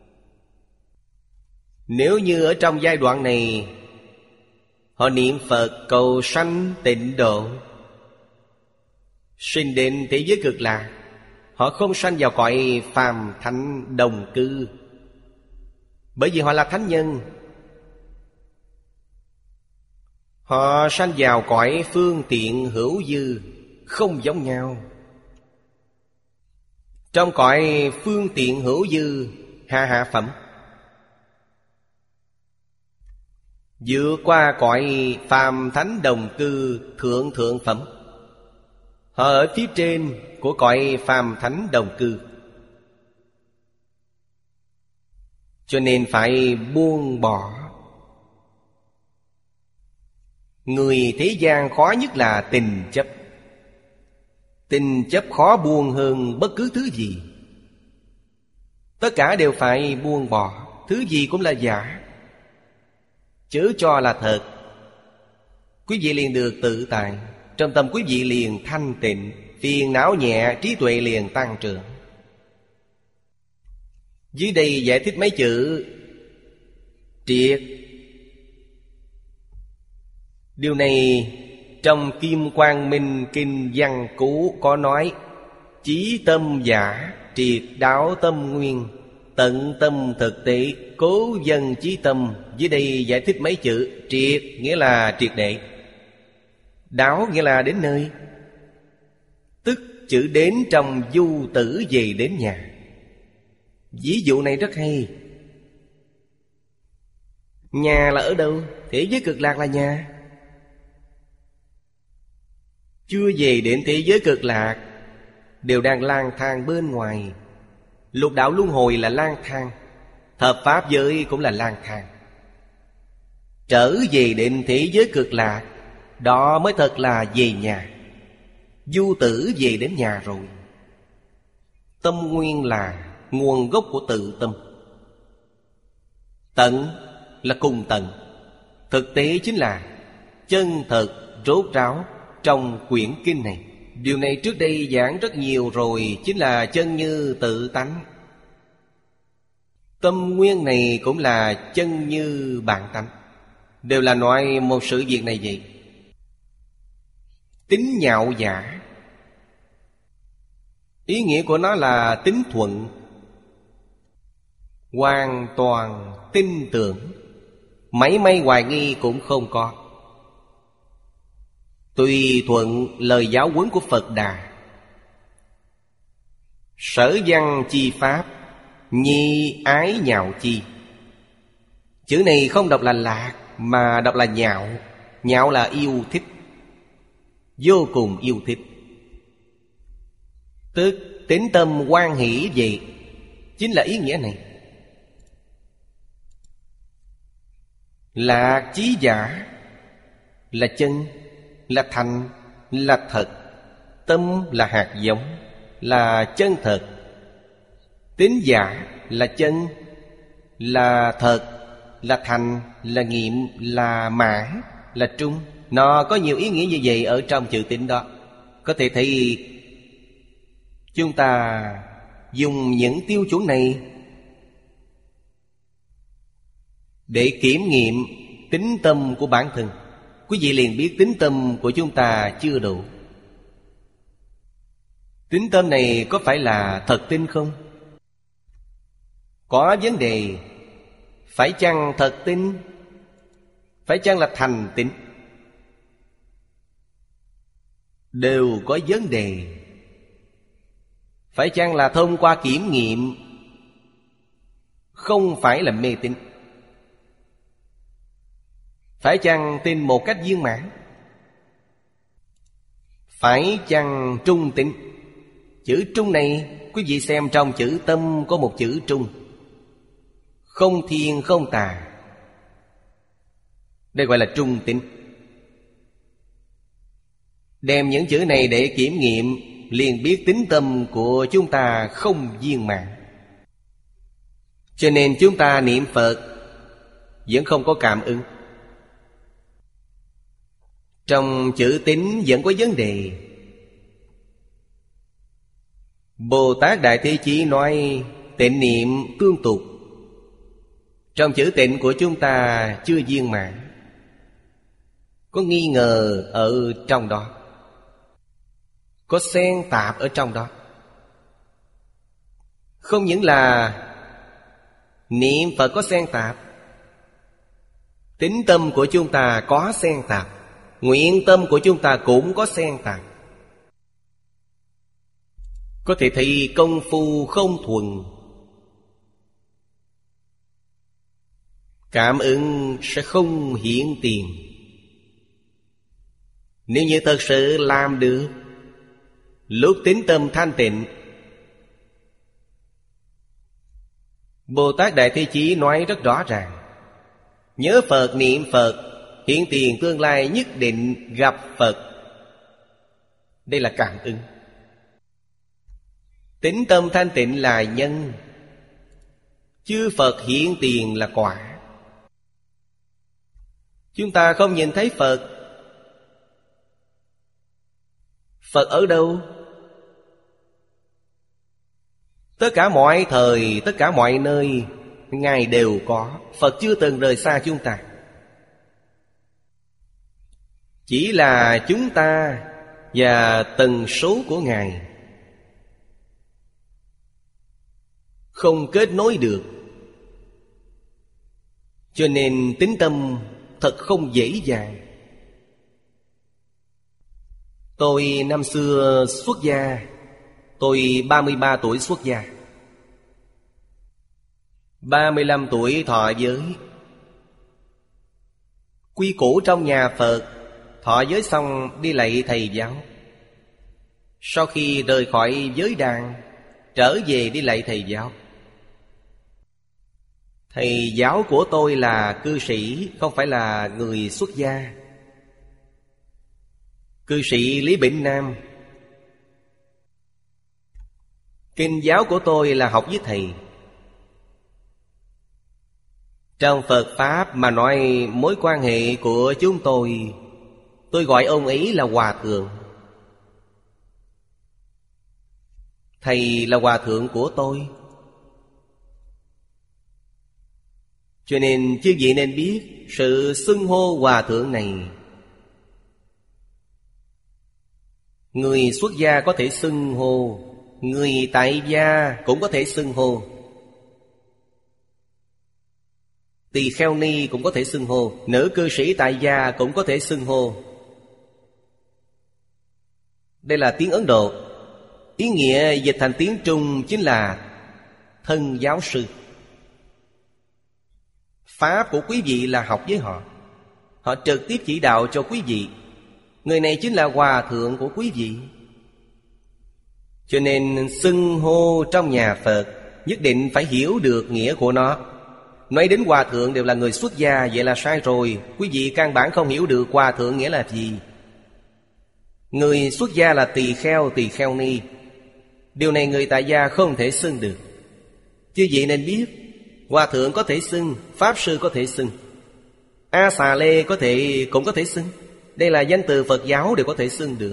S2: Nếu như ở trong giai đoạn này họ niệm Phật cầu sanh tịnh độ, sinh đến thế giới cực lạc, họ không sanh vào cõi phàm thánh đồng cư, bởi vì họ là thánh nhân. Họ sanh vào cõi phương tiện hữu dư, không giống nhau. Trong cõi phương tiện hữu dư hạ hạ phẩm, vượt qua cõi phàm thánh đồng cư thượng thượng phẩm. Họ ở phía trên của cõi phàm thánh đồng cư, cho nên phải buông bỏ. Người thế gian khó nhất là tình chấp. Tình chấp khó buông hơn bất cứ thứ gì. Tất cả đều phải buông bỏ. Thứ gì cũng là giả, chớ cho là thật. Quý vị liền được tự tại, trong tâm quý vị liền thanh tịnh, phiền não nhẹ, trí tuệ liền tăng trưởng. Dưới đây giải thích mấy chữ triệt. Điều này trong Kim Quang Minh Kinh Văn Cú có nói: chí tâm giả, triệt đáo tâm nguyên, tận tâm thực tế, cố dân chí tâm. Dưới đây giải thích mấy chữ triệt nghĩa là triệt để, đáo nghĩa là đến nơi. Tức chữ đến trong du tử về đến nhà. Ví dụ này rất hay. Nhà là ở đâu? Thế giới cực lạc là nhà. Chưa về đến thế giới cực lạc, đều đang lang thang bên ngoài. Lục đạo luân hồi là lang thang, thập pháp giới cũng là lang thang. Trở về đến thế giới cực lạc, đó mới thật là về nhà. Du tử về đến nhà rồi. Tâm nguyên là nguồn gốc của tự tâm. Tận là cùng tận. Thực tế chính là chân thật rốt ráo trong quyển kinh này. Điều này trước đây giảng rất nhiều rồi, chính là chân như tự tánh. Tâm nguyên này cũng là chân như bản tánh, đều là nói một sự việc này vậy. Tính nhạo giả, ý nghĩa của nó là tính thuận, hoàn toàn tin tưởng, mảy may hoài nghi cũng không có. Tùy thuận lời giáo huấn của Phật Đà. Sở văn chi pháp, nhi ái nhạo chi. Chữ này không đọc là lạc, mà đọc là nhạo. Nhạo là yêu thích, vô cùng yêu thích. Tức tín tâm hoan hỷ vậy, chính là ý nghĩa này. Lạc chí giả là chân, là thành, là thật. Tâm là hạt giống, là chân thật. Tín giả là chân, là thật, là thành, là nghiệm, là mã, là trung. Nó có nhiều ý nghĩa như vậy ở trong chữ tín đó. Có thể thấy chúng ta dùng những tiêu chuẩn này để kiểm nghiệm tín tâm của bản thân. Quý vị liền biết tín tâm của chúng ta chưa đủ. Tín tâm này có phải là thật tin không? Có vấn đề. Phải chăng thật tin? Phải chăng là thành tín? Đều có vấn đề. Phải chăng là thông qua kiểm nghiệm? Không phải là mê tín. Phải chăng tin một cách viên mãn? Phải chăng trung tín? Chữ trung này, quý vị xem trong chữ tâm có một chữ trung. Không thiên không tà. Đây gọi là trung tín. Đem những chữ này để kiểm nghiệm, liền biết tín tâm của chúng ta không viên mãn. Cho nên chúng ta niệm Phật vẫn không có cảm ứng. Trong chữ tín vẫn có vấn đề. Bồ Tát Đại Thế Chí nói tịnh niệm tương tục. Trong chữ tịnh của chúng ta chưa viên mãn. Có nghi ngờ ở trong đó. Có xen tạp ở trong đó. Không những là niệm Phật có xen tạp, tín tâm của chúng ta có xen tạp, nguyện tâm của chúng ta cũng có xen tạp. Có thể thấy công phu không thuần. Cảm ứng sẽ không hiện tiền. Nếu như thật sự làm được, lúc tín tâm thanh tịnh, Bồ Tát Đại Thế Chí nói rất rõ ràng: nhớ Phật niệm Phật, hiện tiền tương lai nhất định gặp Phật. Đây là cảm ứng. Tín tâm thanh tịnh là nhân, chư Phật hiện tiền là quả. Chúng ta không nhìn thấy Phật. Phật ở đâu? Tất cả mọi thời, tất cả mọi nơi, Ngài đều có. Phật chưa từng rời xa chúng ta. Chỉ là chúng ta và tần số của Ngài không kết nối được. Cho nên tín tâm thật không dễ dàng. Tôi năm xưa xuất gia. Tôi ba mươi ba tuổi xuất gia, ba mươi lăm tuổi thọ giới. Quy củ trong nhà Phật, thọ giới xong đi lạy thầy giáo. Sau khi rời khỏi giới đàn, trở về đi lạy thầy giáo. Thầy giáo của tôi là cư sĩ, không phải là người xuất gia. Cư sĩ Lý Bỉnh Nam. Kinh giáo của tôi là học với thầy. Trong Phật Pháp mà nói mối quan hệ của chúng tôi, tôi gọi ông ấy là Hòa Thượng. Thầy là Hòa Thượng của tôi. Cho nên chư vị nên biết sự xưng hô Hòa Thượng này. Người xuất gia có thể xưng hô, người tại gia cũng có thể xưng hô, tỳ kheo ni cũng có thể xưng hô, nữ cư sĩ tại gia cũng có thể xưng hô. Đây là tiếng Ấn Độ. Ý nghĩa dịch thành tiếng Trung chính là thân giáo sư. Pháp của quý vị là học với họ. Họ trực tiếp chỉ đạo cho quý vị. Người này chính là Hòa Thượng của quý vị. Cho nên xưng hô trong nhà Phật nhất định phải hiểu được nghĩa của nó. Nói đến Hòa Thượng đều là người xuất gia, vậy là sai rồi. Quý vị căn bản không hiểu được Hòa Thượng nghĩa là gì. Người xuất gia là tỳ kheo, tỳ kheo ni. Điều này người tại gia không thể xưng được. Chứ vậy nên biết Hòa thượng có thể xưng, Pháp Sư có thể xưng, A Xà Lê có thể cũng có thể xưng. Đây là danh từ Phật giáo đều có thể xưng được.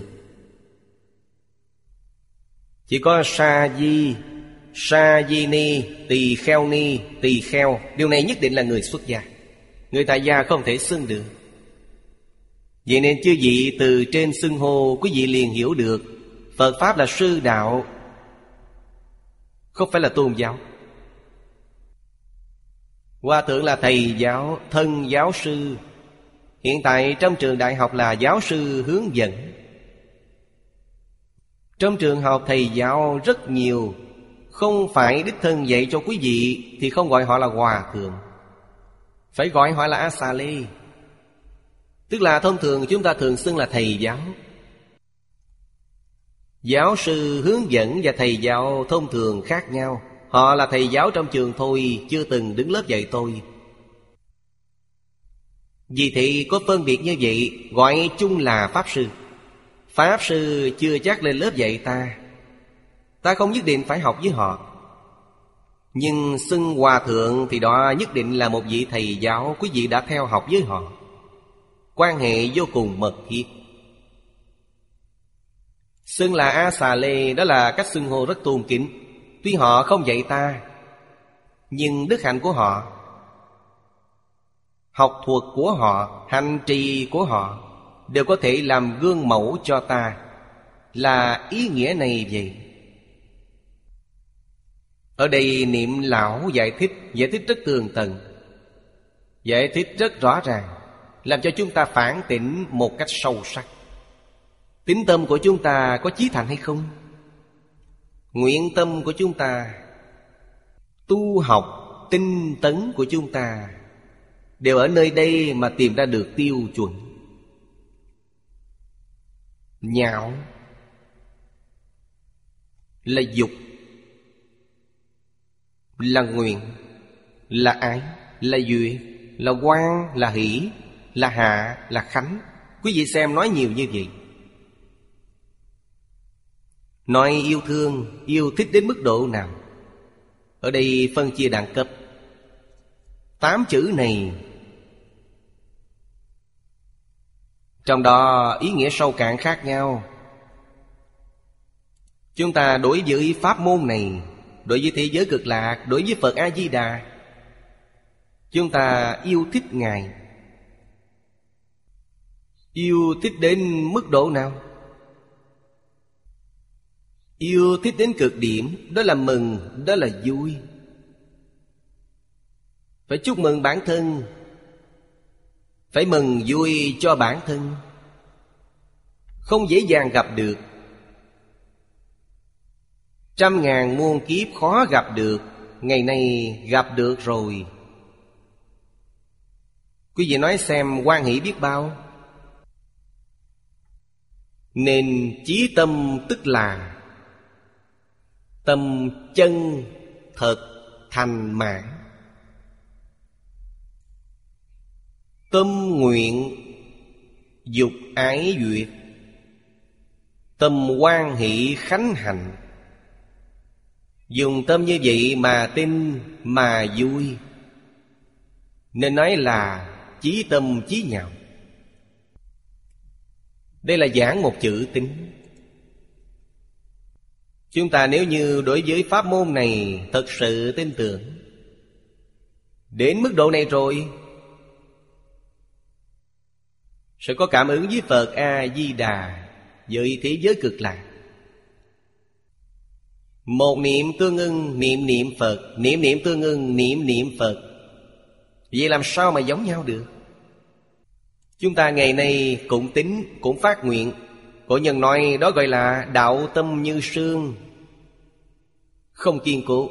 S2: Chỉ có Sa Di, Sa Di Ni, Tỳ Kheo Ni, Tỳ Kheo, điều này nhất định là người xuất gia. Người tại gia không thể xưng được. Vậy nên chư vị từ trên xưng hô, quý vị liền hiểu được Phật Pháp là sư đạo, không phải là tôn giáo. Hòa thượng là thầy giáo, thân giáo sư. Hiện tại trong trường đại học là giáo sư hướng dẫn. Trong trường học thầy giáo rất nhiều, không phải đích thân dạy cho quý vị thì không gọi họ là hòa thượng, phải gọi họ là A Xà Lê. Tức là thông thường chúng ta thường xưng là thầy giáo. Giáo sư hướng dẫn và thầy giáo thông thường khác nhau. Họ là thầy giáo trong trường thôi, chưa từng đứng lớp dạy tôi. Vì thế có phân biệt như vậy, gọi chung là Pháp Sư. Pháp Sư chưa chắc lên lớp dạy ta, ta không nhất định phải học với họ. Nhưng xưng hòa thượng thì đó nhất định là một vị thầy giáo, quý vị đã theo học với họ, quan hệ vô cùng mật thiết. Xưng là A Xà Lê, đó là cách xưng hô rất tôn kính. Tuy họ không dạy ta, nhưng đức hạnh của họ, học thuật của họ, hành trì của họ đều có thể làm gương mẫu cho ta. Là ý nghĩa này vậy. Ở đây Niệm Lão giải thích, giải thích rất tường tận, giải thích rất rõ ràng, làm cho chúng ta phản tỉnh một cách sâu sắc. Tín tâm của chúng ta có chí thành hay không? Nguyện tâm của chúng ta, tu học, tinh tấn của chúng ta đều ở nơi đây mà tìm ra được tiêu chuẩn. Nhạo là dục, là nguyện, là ái, là duyệt, là quan, là hỷ, là hạ, là khánh. Quý vị xem nói nhiều như vậy. Nói yêu thương, yêu thích đến mức độ nào? Ở đây phân chia đẳng cấp. Tám chữ này, trong đó ý nghĩa sâu cạn khác nhau. Chúng ta đối với pháp môn này, đối với thế giới cực lạc, đối với Phật A-di-đà, chúng ta yêu thích Ngài. Yêu thích đến mức độ nào? Yêu thích đến cực điểm, đó là mừng, đó là vui. Phải chúc mừng bản thân, phải mừng vui cho bản thân. Không dễ dàng gặp được. Trăm ngàn muôn kiếp khó gặp được, ngày nay gặp được rồi. Quý vị nói xem hoan hỷ biết bao. Nên chí tâm tức là tâm chân thật thành mãn. Tâm nguyện dục ái duyệt, tâm hoan hỷ khánh hạnh. Dùng tâm như vậy mà tin, mà vui, nên nói là chí tâm chí nhạo. Đây là giảng một chữ tín. Chúng ta nếu như đối với pháp môn này thật sự tin tưởng, đến mức độ này rồi, sẽ có cảm ứng với Phật A-di-đà, với thế giới cực lạc. Một niệm tương ưng, niệm niệm Phật, niệm niệm tương ưng, niệm niệm Phật. Vậy làm sao mà giống nhau được? Chúng ta ngày nay cũng tín, cũng phát nguyện. Cổ nhân nói đó gọi là đạo tâm như sương, không kiên cố.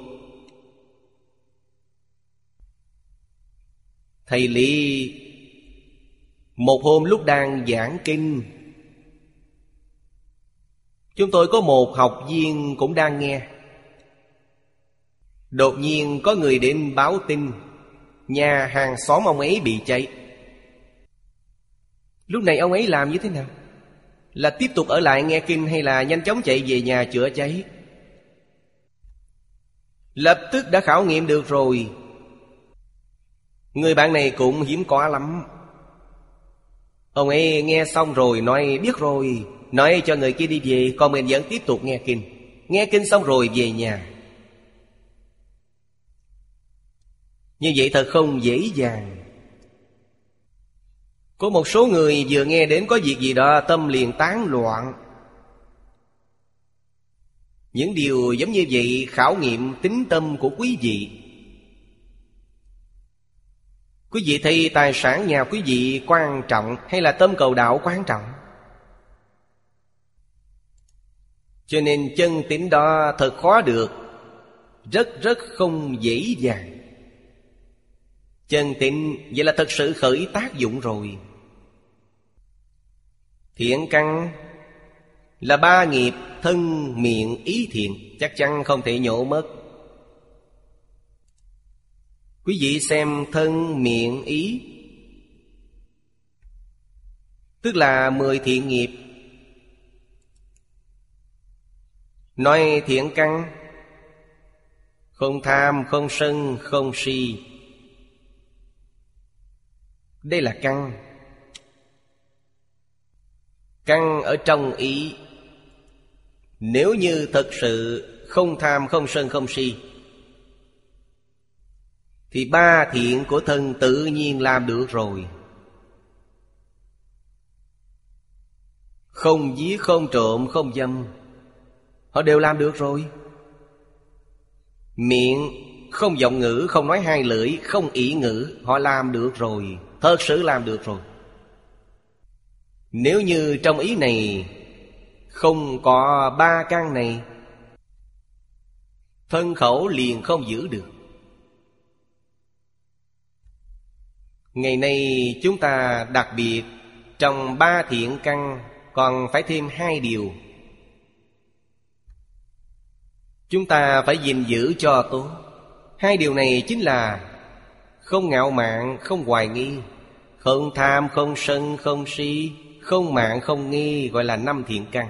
S2: Thầy Lý một hôm lúc đang giảng kinh, chúng tôi có một học viên cũng đang nghe. Đột nhiên có người đến báo tin nhà hàng xóm ông ấy bị cháy. Lúc này ông ấy làm như thế nào? Là tiếp tục ở lại nghe kinh hay là nhanh chóng chạy về nhà chữa cháy? Lập tức đã khảo nghiệm được rồi, Người bạn này cũng hiếm có lắm. Ông ấy nghe xong rồi nói biết rồi, nói cho người kia đi về, còn mình vẫn tiếp tục nghe kinh. Nghe kinh xong rồi về nhà. Như vậy thật không dễ dàng. Có một số người vừa nghe đến có việc gì đó tâm liền tán loạn. Những điều giống như vậy khảo nghiệm tín tâm của quý vị. Quý vị thấy tài sản nhà quý vị quan trọng hay là tâm cầu đạo quan trọng? Cho nên chân tín đó thật khó được, rất rất không dễ dàng. Chân tín vậy là thật sự khởi tác dụng rồi. Thiện căn là ba nghiệp thân miệng ý thiện, chắc chắn không thể nhổ mất. Quý vị xem thân miệng ý, tức là mười thiện nghiệp. Nói thiện căn: không tham, không sân, không si. Đây là căn. Căn ở trong ý. Nếu như thật sự không tham, không sân, không si, thì ba thiện của thân tự nhiên làm được rồi. Không giết, không trộm, không dâm, họ đều làm được rồi. Miệng không vọng ngữ, không nói hai lưỡi, không ỷ ngữ, họ làm được rồi, thật sự làm được rồi. Nếu như trong ý này không có ba căn này, thân khẩu liền không giữ được. Ngày nay chúng ta đặc biệt trong ba thiện căn còn phải thêm hai điều. Chúng ta phải gìn giữ cho tốt. Hai điều này chính là không ngạo mạn, không hoài nghi, không tham, không sân, không si, không mạn, không nghi, gọi là năm thiện căn.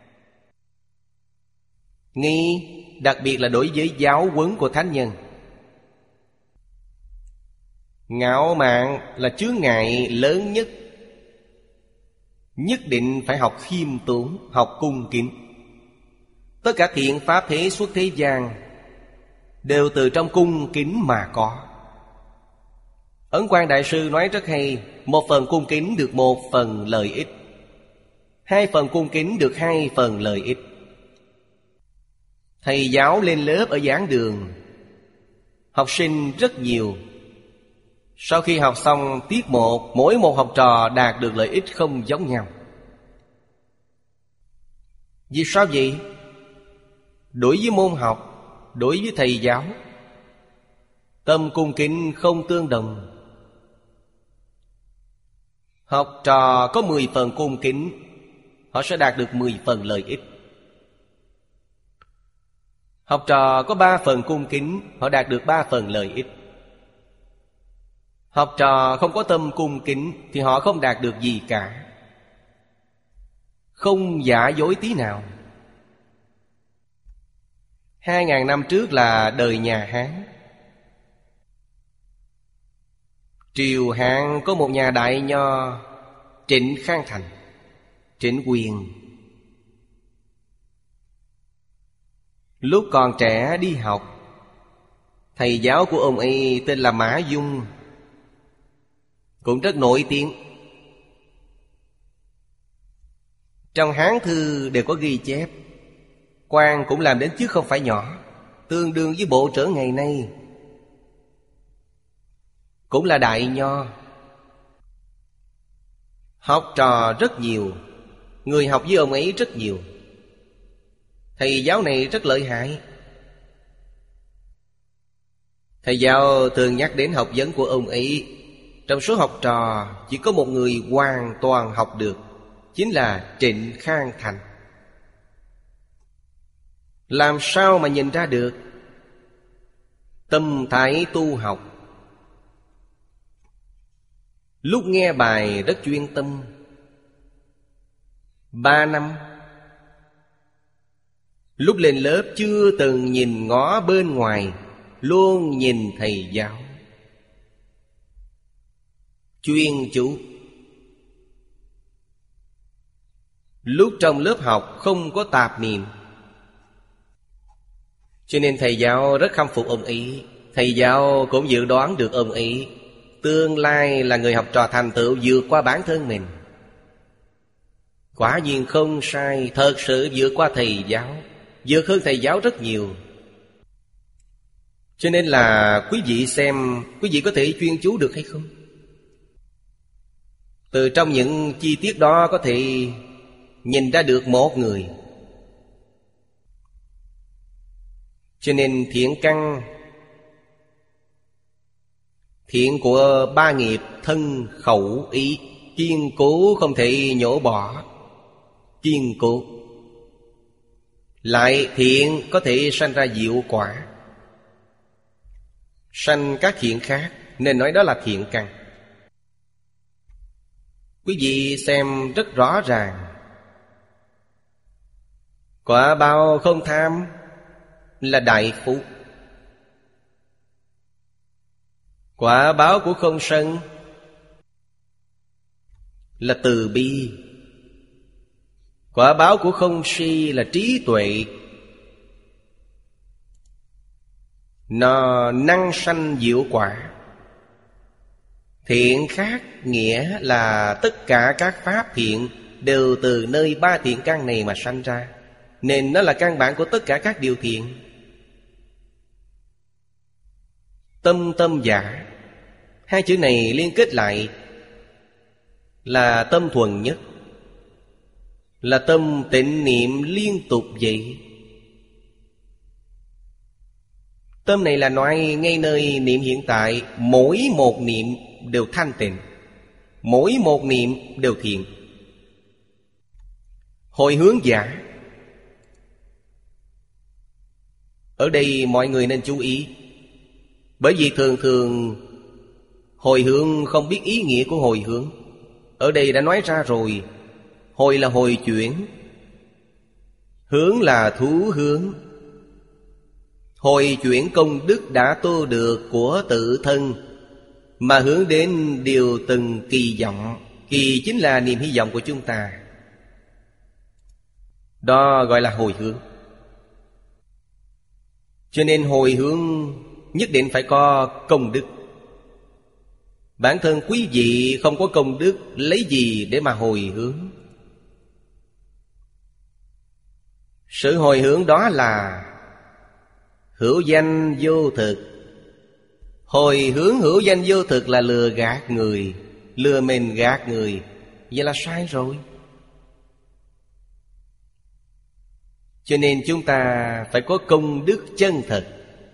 S2: Nghi đặc biệt là đối với giáo huấn của thánh nhân. Ngạo mạn là chướng ngại lớn nhất. Nhất định phải học khiêm tốn, học cung kính. Tất cả thiện pháp thế xuất thế gian đều từ trong cung kính mà có. Ấn Quang Đại Sư nói rất hay: một phần cung kính được một phần lợi ích, hai phần cung kính được hai phần lợi ích. Thầy giáo lên lớp ở giảng đường, học sinh rất nhiều. Sau khi học xong tiết một, mỗi một học trò đạt được lợi ích không giống nhau. Vì sao vậy? Đối với môn học, đối với thầy giáo, tâm cung kính không tương đồng. Học trò có mười phần cung kính, họ sẽ đạt được mười phần lợi ích. Học trò có ba phần cung kính, họ đạt được ba phần lợi ích. Học trò không có tâm cung kính thì họ không đạt được gì cả, không giả dối tí nào. Hai ngàn năm trước là đời nhà Hán. Triều Hán có một nhà đại nho Trịnh Khang Thành, Trịnh Quyền. Lúc còn trẻ đi học, thầy giáo của ông ấy tên là Mã Dung, cũng rất nổi tiếng. Trong Hán thư đều có ghi chép, quan cũng làm đến chứ không phải nhỏ, tương đương với bộ trưởng ngày nay. Cũng là đại nho. Học trò rất nhiều, người học với ông ấy rất nhiều. Thầy giáo này rất lợi hại. Thầy giáo thường nhắc đến học vấn của ông ấy. Trong số học trò chỉ có một người hoàn toàn học được, chính là Trịnh Khang Thành. Làm sao mà nhìn ra được? Tâm thái tu học. Lúc nghe bài rất chuyên tâm. Ba năm. Lúc lên lớp chưa từng nhìn ngó bên ngoài, luôn nhìn thầy giáo. chuyên chú. Lúc trong lớp học không có tạp niệm. Cho nên thầy giáo rất khâm phục ông ấy. Thầy giáo cũng dự đoán được ông ấy tương lai là người học trò thành tựu vượt qua bản thân mình. Quả nhiên không sai, thật sự vượt qua thầy giáo, vượt hơn thầy giáo rất nhiều. Cho nên là quý vị xem, quý vị có thể chuyên chú được hay không? Từ trong những chi tiết đó có thể nhìn ra được một người. Cho nên thiện căn, thiện của ba nghiệp thân khẩu ý kiên cố không thể nhổ bỏ. Kiên cố. Lại thiện có thể sanh ra diệu quả, sanh các thiện khác, nên nói đó là thiện căn. Quý vị xem rất rõ ràng. Quả báo không tham là đại phúc. Quả báo của không sân là từ bi. Quả báo của không si là trí tuệ. Nó năng sanh diệu quả. Thiện khác nghĩa là tất cả các pháp thiện đều từ nơi ba thiện căn này mà sanh ra, nên nó là căn bản của tất cả các điều thiện. Tâm tâm giả, hai chữ này liên kết lại là tâm thuần nhất, là tâm tịnh niệm liên tục vậy. Tâm này là nói ngay nơi niệm hiện tại, mỗi một niệm đều thanh tịnh, mỗi một niệm đều thiện. Hồi hướng giả, ở đây mọi người nên chú ý. Bởi vì thường thường hồi hướng không biết ý nghĩa của hồi hướng. Ở đây đã nói ra rồi. Hồi là hồi chuyển, hướng là thú hướng. Hồi chuyển công đức đã tu được của tự thân, mà hướng đến điều từng kỳ vọng. Kỳ chính là niềm hy vọng của chúng ta. Đó gọi là hồi hướng. Cho nên hồi hướng nhất định phải có công đức. Bản thân quý vị không có công đức, lấy gì để mà hồi hướng? Sự hồi hướng đó là hữu danh vô thực. Hồi hướng hữu danh vô thực là lừa gạt người, lừa mình gạt người. Vậy là sai rồi. Cho nên chúng ta phải có công đức chân thật.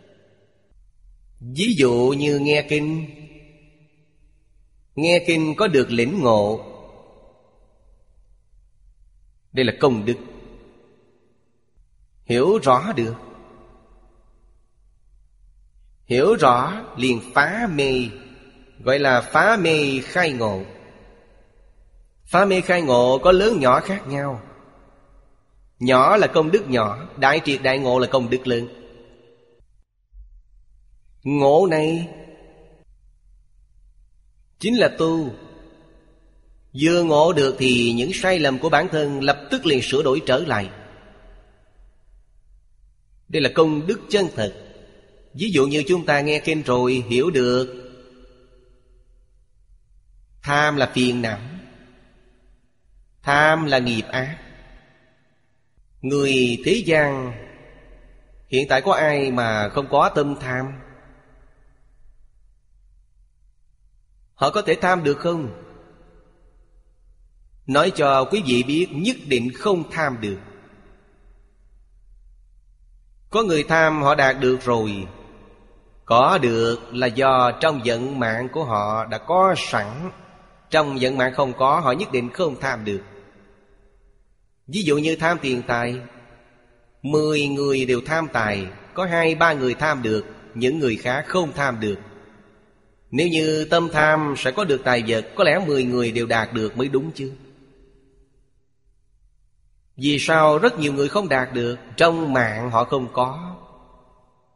S2: Ví dụ như nghe kinh. Nghe kinh có được lĩnh ngộ, đây là công đức. Hiểu rõ được, hiểu rõ liền phá mê, gọi là phá mê khai ngộ. Phá mê khai ngộ có lớn nhỏ khác nhau. Nhỏ là công đức nhỏ, đại triệt đại ngộ là công đức lớn. Ngộ này chính là tu. Vừa ngộ được thì những sai lầm của bản thân lập tức liền sửa đổi trở lại. Đây là công đức chân thật. Ví dụ như chúng ta nghe kinh rồi hiểu được tham là phiền não, tham là nghiệp ác. Người thế gian hiện tại có ai mà không có tâm tham? Họ có thể tham được không? Nói cho quý vị biết, nhất định không tham được. Có người tham họ đạt được rồi. Có được là do trong vận mạng của họ đã có sẵn. Trong vận mạng không có, họ nhất định không tham được. Ví dụ như tham tiền tài, mười người đều tham tài, có hai ba người tham được, những người khác không tham được. Nếu như tâm tham sẽ có được tài vật, có lẽ mười người đều đạt được mới đúng chứ. Vì sao rất nhiều người không đạt được? Trong mạng họ không có.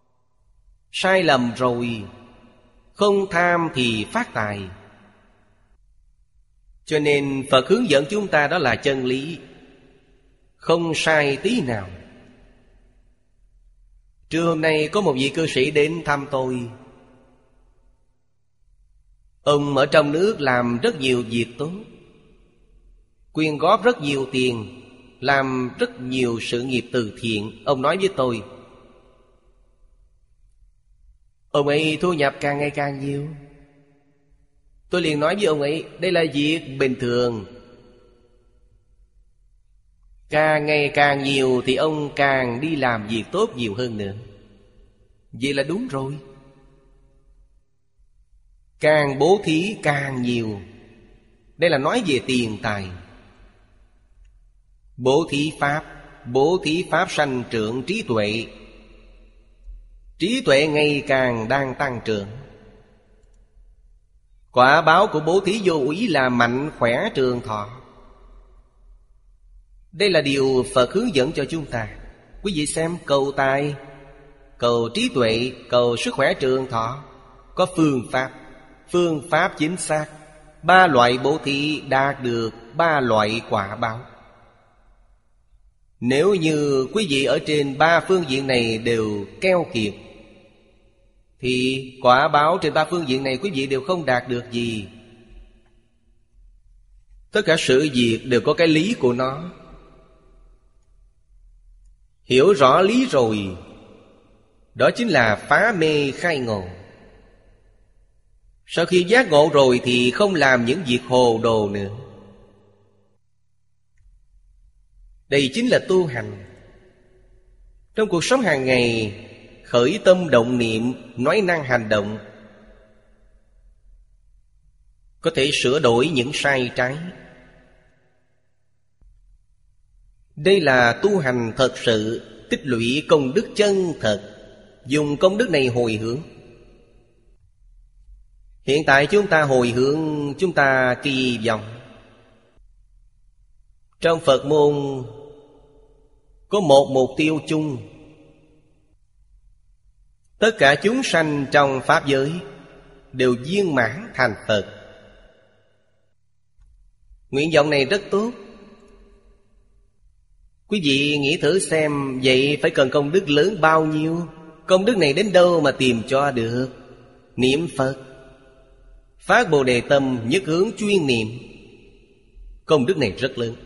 S2: Sai lầm rồi. Không tham thì phát tài. Cho nên Phật hướng dẫn chúng ta đó là chân lý, không sai tí nào. Trưa hôm nay có một vị cư sĩ đến thăm tôi. Ông ở trong nước làm rất nhiều việc tốt, quyên góp rất nhiều tiền, làm rất nhiều sự nghiệp từ thiện. Ông nói với tôi, ông ấy thu nhập càng ngày càng nhiều. Tôi liền nói với ông ấy, đây là việc bình thường. Càng ngày càng nhiều thì ông càng đi làm việc tốt nhiều hơn nữa. Vậy là đúng rồi. Càng bố thí càng nhiều. Đây là nói về tiền tài. Bố thí pháp, bố thí pháp sanh trưởng trí tuệ. Trí tuệ ngày càng đang tăng trưởng. Quả báo của bố thí vô úy là mạnh khỏe trường thọ. Đây là điều Phật hướng dẫn cho chúng ta. Quý vị xem, cầu tài, cầu trí tuệ, cầu sức khỏe trường thọ, có phương pháp. Phương pháp chính xác. Ba loại bố thí đạt được ba loại quả báo. Nếu như quý vị ở trên ba phương diện này đều keo kiệt, thì quả báo trên ba phương diện này quý vị đều không đạt được gì. Tất cả sự việc đều có cái lý của nó. Hiểu rõ lý rồi, đó chính là phá mê khai ngộ. Sau khi giác ngộ rồi thì không làm những việc hồ đồ nữa. Đây chính là tu hành. Trong cuộc sống hàng ngày, khởi tâm động niệm, nói năng hành động, có thể sửa đổi những sai trái. Đây là tu hành thật sự, tích lũy công đức chân thật, dùng công đức này hồi hướng. Hiện tại chúng ta hồi hướng, chúng ta kỳ vọng. Trong Phật môn có một mục tiêu chung. Tất cả chúng sanh trong Pháp giới đều viên mãn thành Phật. Nguyện vọng này rất tốt. Quý vị nghĩ thử xem, vậy phải cần công đức lớn bao nhiêu? Công đức này đến đâu mà tìm cho được? Niệm Phật, phát Bồ Đề tâm, nhất hướng chuyên niệm. Công đức này rất lớn.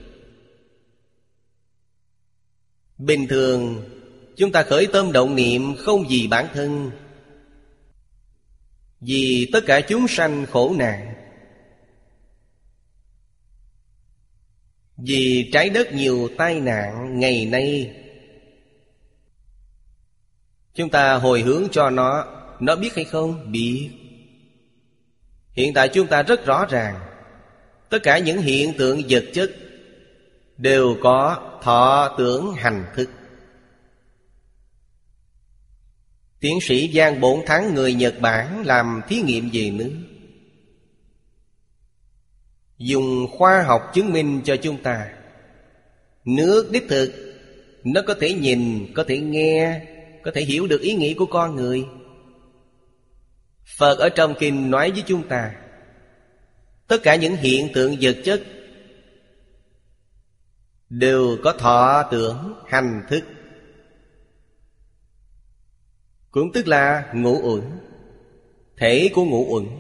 S2: Bình thường chúng ta khởi tâm động niệm không vì bản thân, vì tất cả chúng sanh khổ nạn, vì trái đất nhiều tai nạn ngày nay. Chúng ta hồi hướng cho nó, nó biết hay không? Biết. Hiện tại chúng ta rất rõ ràng, tất cả những hiện tượng vật chất đều có thọ tưởng hành thức. Tiến sĩ Giang Bổn Thắng người Nhật Bản làm thí nghiệm về nước, dùng khoa học chứng minh cho chúng ta nước đích thực nó có thể nhìn, có thể nghe, có thể hiểu được ý nghĩ của con người. Phật ở trong kinh nói với chúng ta, tất cả những hiện tượng vật chất đều có thọ tưởng hành thức, cũng tức là ngũ uẩn. Thể của ngũ uẩn,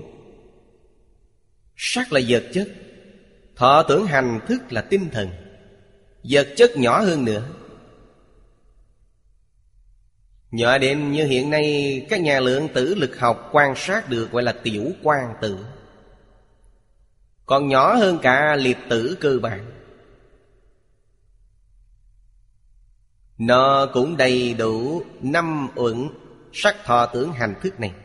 S2: sắc là vật chất, thọ tưởng hành thức là tinh thần. Vật chất nhỏ hơn nữa, nhỏ đến như hiện nay các nhà lượng tử lực học quan sát được, gọi là tiểu quang tử, còn nhỏ hơn cả liệt tử cơ bản. Nó cũng đầy đủ năm uẩn sắc thọ tưởng hành thức này.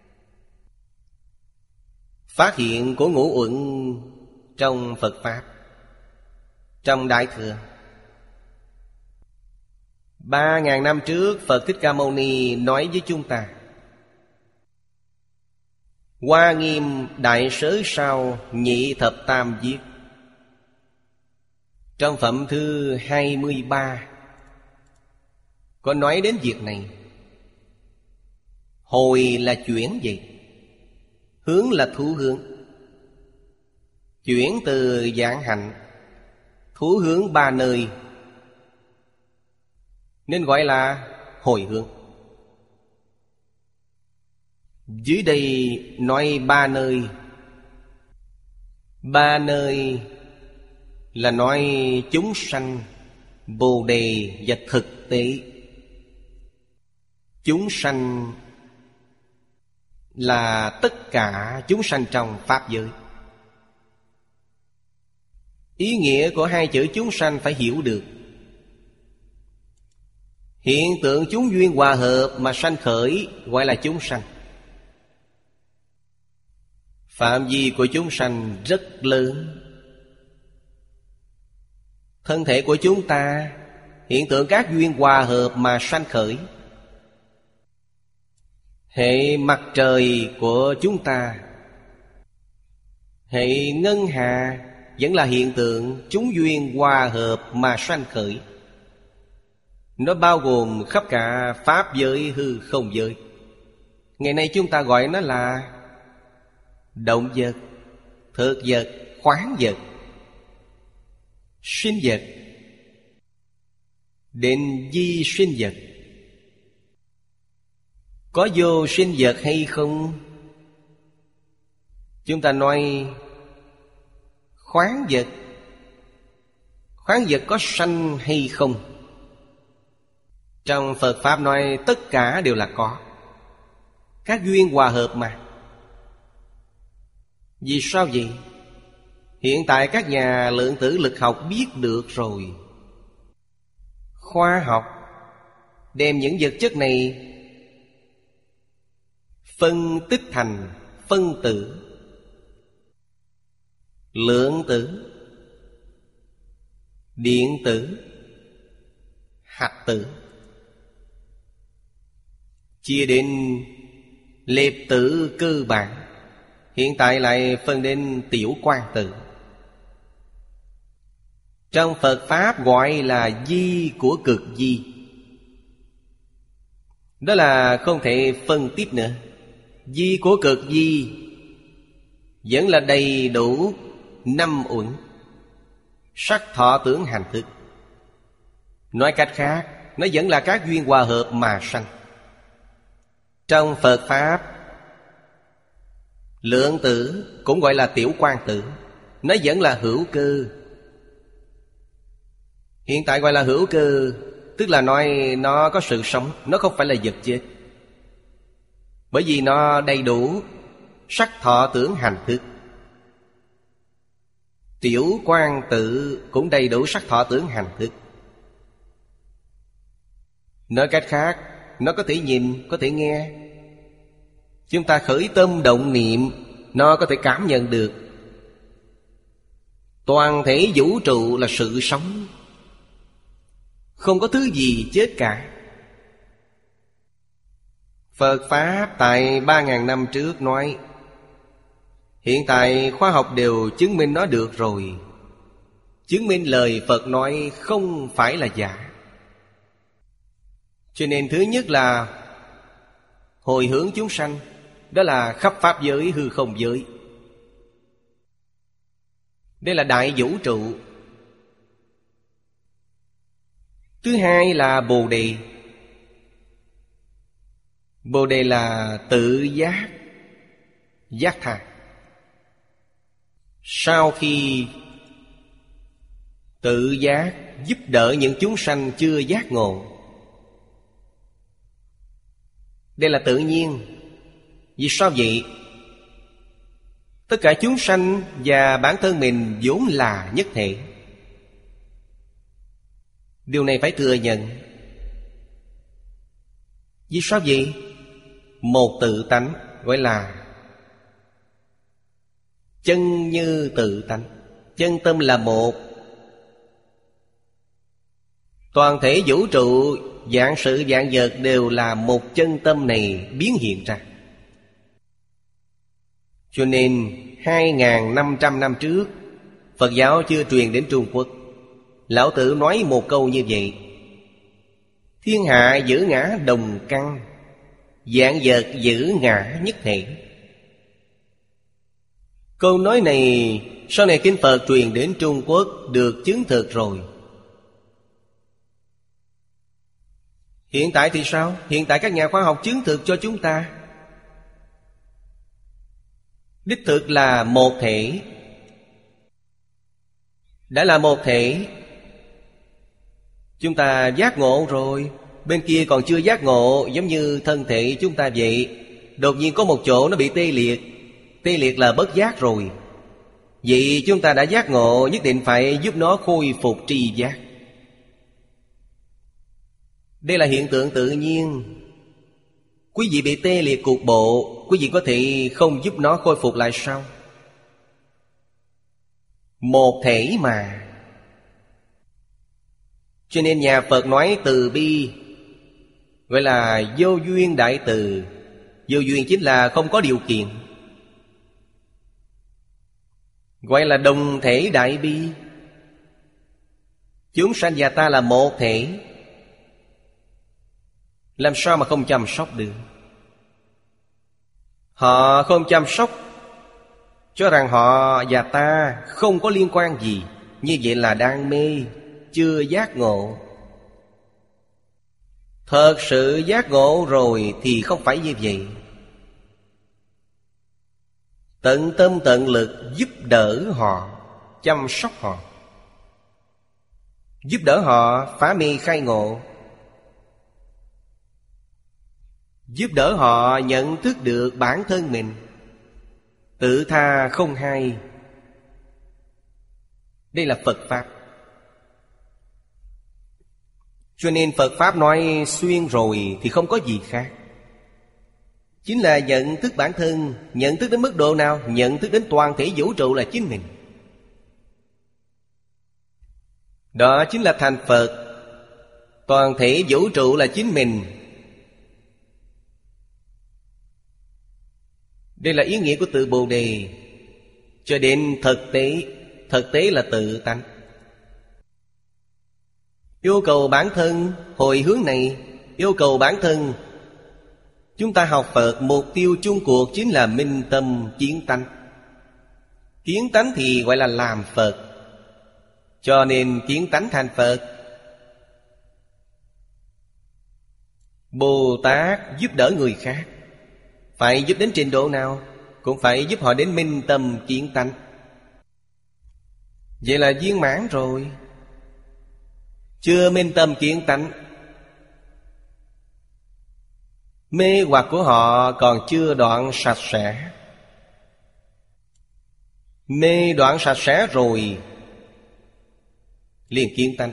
S2: Phát hiện của ngũ uẩn trong Phật Pháp, trong Đại Thừa. Ba ngàn năm trước Phật Thích Ca Mâu Ni nói với chúng ta, Hoa Nghiêm Đại Sớ Sao Nhị Thập Tam Viết, trong phẩm thư hai mươi ba có nói đến việc này. Hồi là chuyển vậy, hướng là thú hướng. Chuyển từ dạng hạnh thú hướng ba nơi, nên gọi là hồi hướng. Dưới đây nói ba nơi. Ba nơi là nói chúng sanh, Bồ Đề và thực tế. Chúng sanh là tất cả chúng sanh trong Pháp giới. Ý nghĩa của hai chữ chúng sanh phải hiểu được. Hiện tượng chúng duyên hòa hợp mà sanh khởi gọi là chúng sanh. Phạm vi của chúng sanh rất lớn. Thân thể của chúng ta, hiện tượng các duyên hòa hợp mà sanh khởi. Hệ mặt trời của chúng ta, hệ ngân hà vẫn là hiện tượng chúng duyên hòa hợp mà sanh khởi. Nó bao gồm khắp cả Pháp giới hư không giới. Ngày nay chúng ta gọi nó là động vật, thực vật, khoáng vật, sinh vật, đến vi sinh vật. Có vô sinh vật hay không? Chúng ta nói khoáng vật. Khoáng vật có sanh hay không? Trong Phật Pháp nói tất cả đều là có. Các duyên hòa hợp mà. Vì sao vậy? Hiện tại các nhà lượng tử lực học biết được rồi. Khoa học đem những vật chất này phân tích thành phân tử, lượng tử, điện tử, hạt tử, chia đến lệp tử cơ bản. Hiện tại lại phân đến tiểu quang tử. Trong Phật Pháp gọi là di của cực di. Đó là không thể phân tiếp nữa. Di của cực di vẫn là đầy đủ năm uẩn: sắc thọ tưởng hành thức. Nói cách khác, nó vẫn là các duyên hòa hợp mà sanh. Trong Phật Pháp, lượng tử cũng gọi là tiểu quang tử. Nó vẫn là hữu cơ. Hiện tại gọi là hữu cơ, tức là nói nó có sự sống, nó không phải là vật chết. Bởi vì nó đầy đủ sắc thọ tưởng hành thức. Tiểu quang tử cũng đầy đủ sắc thọ tưởng hành thức. Nói cách khác, nó có thể nhìn, có thể nghe. Chúng ta khởi tâm động niệm, nó có thể cảm nhận được. Toàn thể vũ trụ là sự sống, không có thứ gì chết cả. Phật Pháp tại ba ngàn năm trước nói, hiện tại khoa học đều chứng minh nó được rồi. Chứng minh lời Phật nói không phải là giả. Cho nên thứ nhất là hồi hướng chúng sanh. Đó là khắp Pháp giới hư không giới. Đây là đại vũ trụ. Thứ hai là Bồ Đề. Bồ Đề là tự giác, giác tha. Sau khi tự giác giúp đỡ những chúng sanh chưa giác ngộ. Đây là tự nhiên. Vì sao vậy? Tất cả chúng sanh và bản thân mình vốn là nhất thể. Điều này phải thừa nhận. Vì sao vậy? Một tự tánh gọi là chân như tự tánh. Chân tâm là một. Toàn thể vũ trụ, vạn sự vạn vật đều là một chân tâm này biến hiện ra. Cho nên hai nghìn năm trăm năm trước, Phật giáo chưa truyền đến Trung Quốc, Lão Tử nói một câu như vậy: thiên hạ giữ ngã đồng căn, vạn vật giữ ngã nhất thể. Câu nói này Sau này kinh Phật truyền đến Trung Quốc được chứng thực rồi. Hiện tại thì sao? Hiện tại các nhà khoa học chứng thực cho chúng ta đích thực là một thể. Đã là một thể, chúng ta giác ngộ rồi. Bên kia còn chưa giác ngộ, giống như thân thể chúng ta vậy. Đột nhiên có một chỗ nó bị tê liệt. Tê liệt là bất giác rồi. Vậy chúng ta đã giác ngộ, nhất định phải giúp nó khôi phục tri giác. Đây là hiện tượng tự nhiên. Quý vị bị tê liệt cục bộ, quý vị có thể không giúp nó khôi phục lại sao? Một thể mà. Cho nên nhà Phật nói từ bi gọi là vô duyên đại từ. Vô duyên chính là không có điều kiện, gọi là đồng thể đại bi. Chúng sanh và ta là một thể, làm sao mà không chăm sóc được? Họ không chăm sóc, cho rằng họ và ta không có liên quan gì. Như vậy là đang mê, chưa giác ngộ. Thật sự giác ngộ rồi thì không phải như vậy. Tận tâm tận lực giúp đỡ họ, chăm sóc họ, giúp đỡ họ phá mê khai ngộ, giúp đỡ họ nhận thức được bản thân mình, tự tha không hai. Đây là Phật Pháp. Cho nên Phật Pháp nói xuyên rồi thì không có gì khác. Chính là nhận thức bản thân. Nhận thức đến mức độ nào? Nhận thức đến toàn thể vũ trụ là chính mình. Đó chính là thành Phật. Toàn thể vũ trụ là chính mình. Đây là ý nghĩa của tự Bồ Đề. Cho đến thực tế. Thực tế là tự tánh. Yêu cầu bản thân, hồi hướng này yêu cầu bản thân. Chúng ta học Phật, mục tiêu chung cuộc chính là minh tâm kiến tánh. Kiến tánh thì gọi là làm Phật. Cho nên kiến tánh thành Phật. Bồ Tát giúp đỡ người khác, phải giúp đến trình độ nào? Cũng phải giúp họ đến minh tâm kiến tánh. Vậy là viên mãn rồi. Chưa minh tâm kiến tánh, mê hoặc của họ còn chưa đoạn sạch sẽ. Mê đoạn sạch sẽ rồi liền kiến tánh.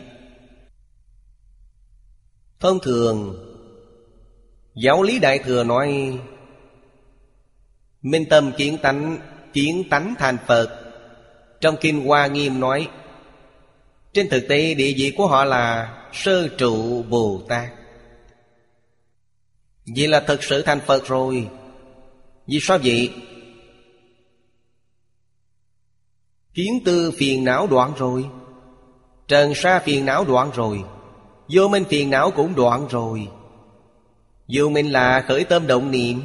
S2: Thông thường Giáo lý Đại Thừa nói minh tâm kiến tánh, kiến tánh thành Phật. Trong Kinh Hoa Nghiêm nói trên thực tế địa vị của họ là sơ trụ Bồ Tát. Vậy là thật sự thành Phật rồi. Vì sao vậy? Kiến tư phiền não đoạn rồi, trần sa phiền não đoạn rồi, vô minh phiền não cũng đoạn rồi. Vô minh là khởi tâm động niệm.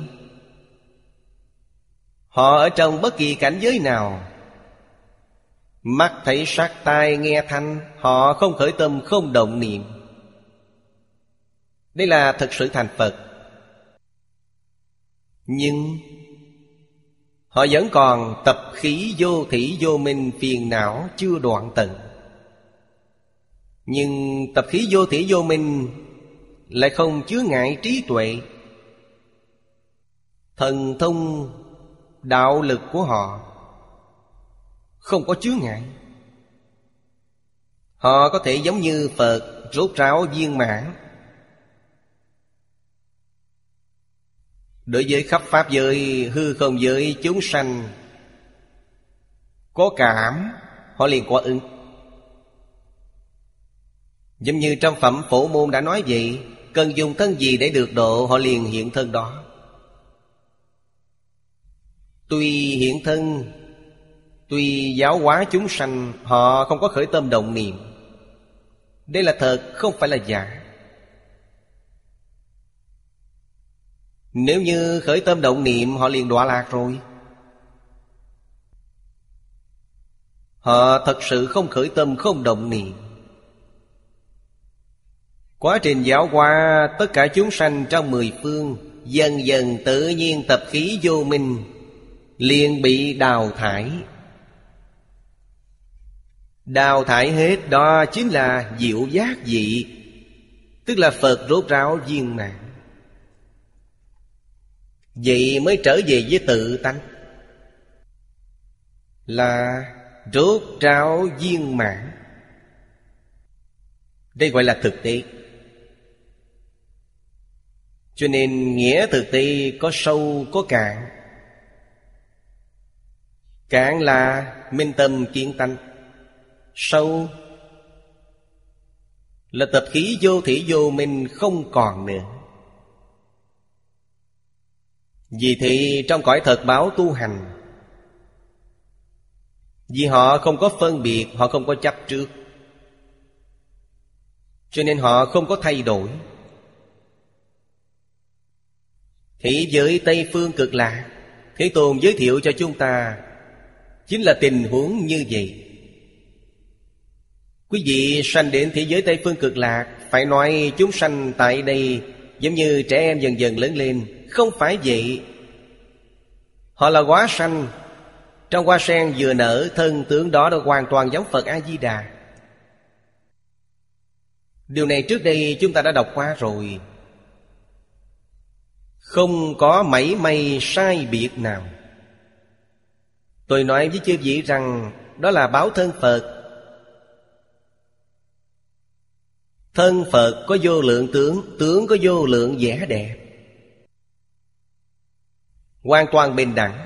S2: Họ ở trong bất kỳ cảnh giới nào, mắt thấy sắc, tai nghe thanh, họ không khởi tâm không động niệm. Đây là thật sự thành Phật. Nhưng họ vẫn còn tập khí vô thỉ vô minh phiền não chưa đoạn tận. Nhưng tập khí vô thỉ vô minh lại không chứa ngại trí tuệ. Thần thông đạo lực của họ không có chướng ngại. Họ có thể giống như Phật rốt ráo viên mãn. Đối với khắp pháp giới, hư không giới, chúng sanh có cảm, họ liền có ứng. Giống như trong phẩm Phổ Môn đã nói vậy, cần dùng thân gì để được độ, họ liền hiện thân đó. Tuy hiện thân, tuy giáo hóa chúng sanh, họ không có khởi tâm động niệm. Đây là thật, không phải là giả. Nếu như khởi tâm động niệm, họ liền đọa lạc rồi. Họ thật sự không khởi tâm, không động niệm. Quá trình giáo hóa tất cả chúng sanh trong mười phương, dần dần tự nhiên tập khí vô minh liền bị đào thải. Đào thải hết đó chính là diệu giác vị, tức là Phật rốt ráo viên mãn. Vậy mới trở về với tự tánh, là rốt ráo viên mãn. Đây gọi là thực tế. Cho nên nghĩa thực tế có sâu có cạn. Cạn là minh tâm kiến tánh, sâu là tập khí vô thủy vô minh không còn nữa. Vì thế trong cõi thật báo tu hành, vì họ không có phân biệt, họ không có chấp trước, cho nên họ không có thay đổi. Thế giới Tây Phương Cực Lạc, Thế Tôn giới thiệu cho chúng ta chính là tình huống như vậy. Quý vị sanh đến thế giới Tây Phương Cực Lạc, phải nói chúng sanh tại đây giống như trẻ em dần dần lớn lên. Không phải vậy. Họ là hóa sanh. Trong hoa sen vừa nở, thân tướng đó đã hoàn toàn giống Phật A-di-đà. Điều này trước đây chúng ta đã đọc qua rồi, không có mảy may sai biệt nào. Tôi nói với chư vị rằng đó là báo thân Phật. Thân Phật có vô lượng tướng, tướng có vô lượng vẻ đẹp, hoàn toàn bình đẳng.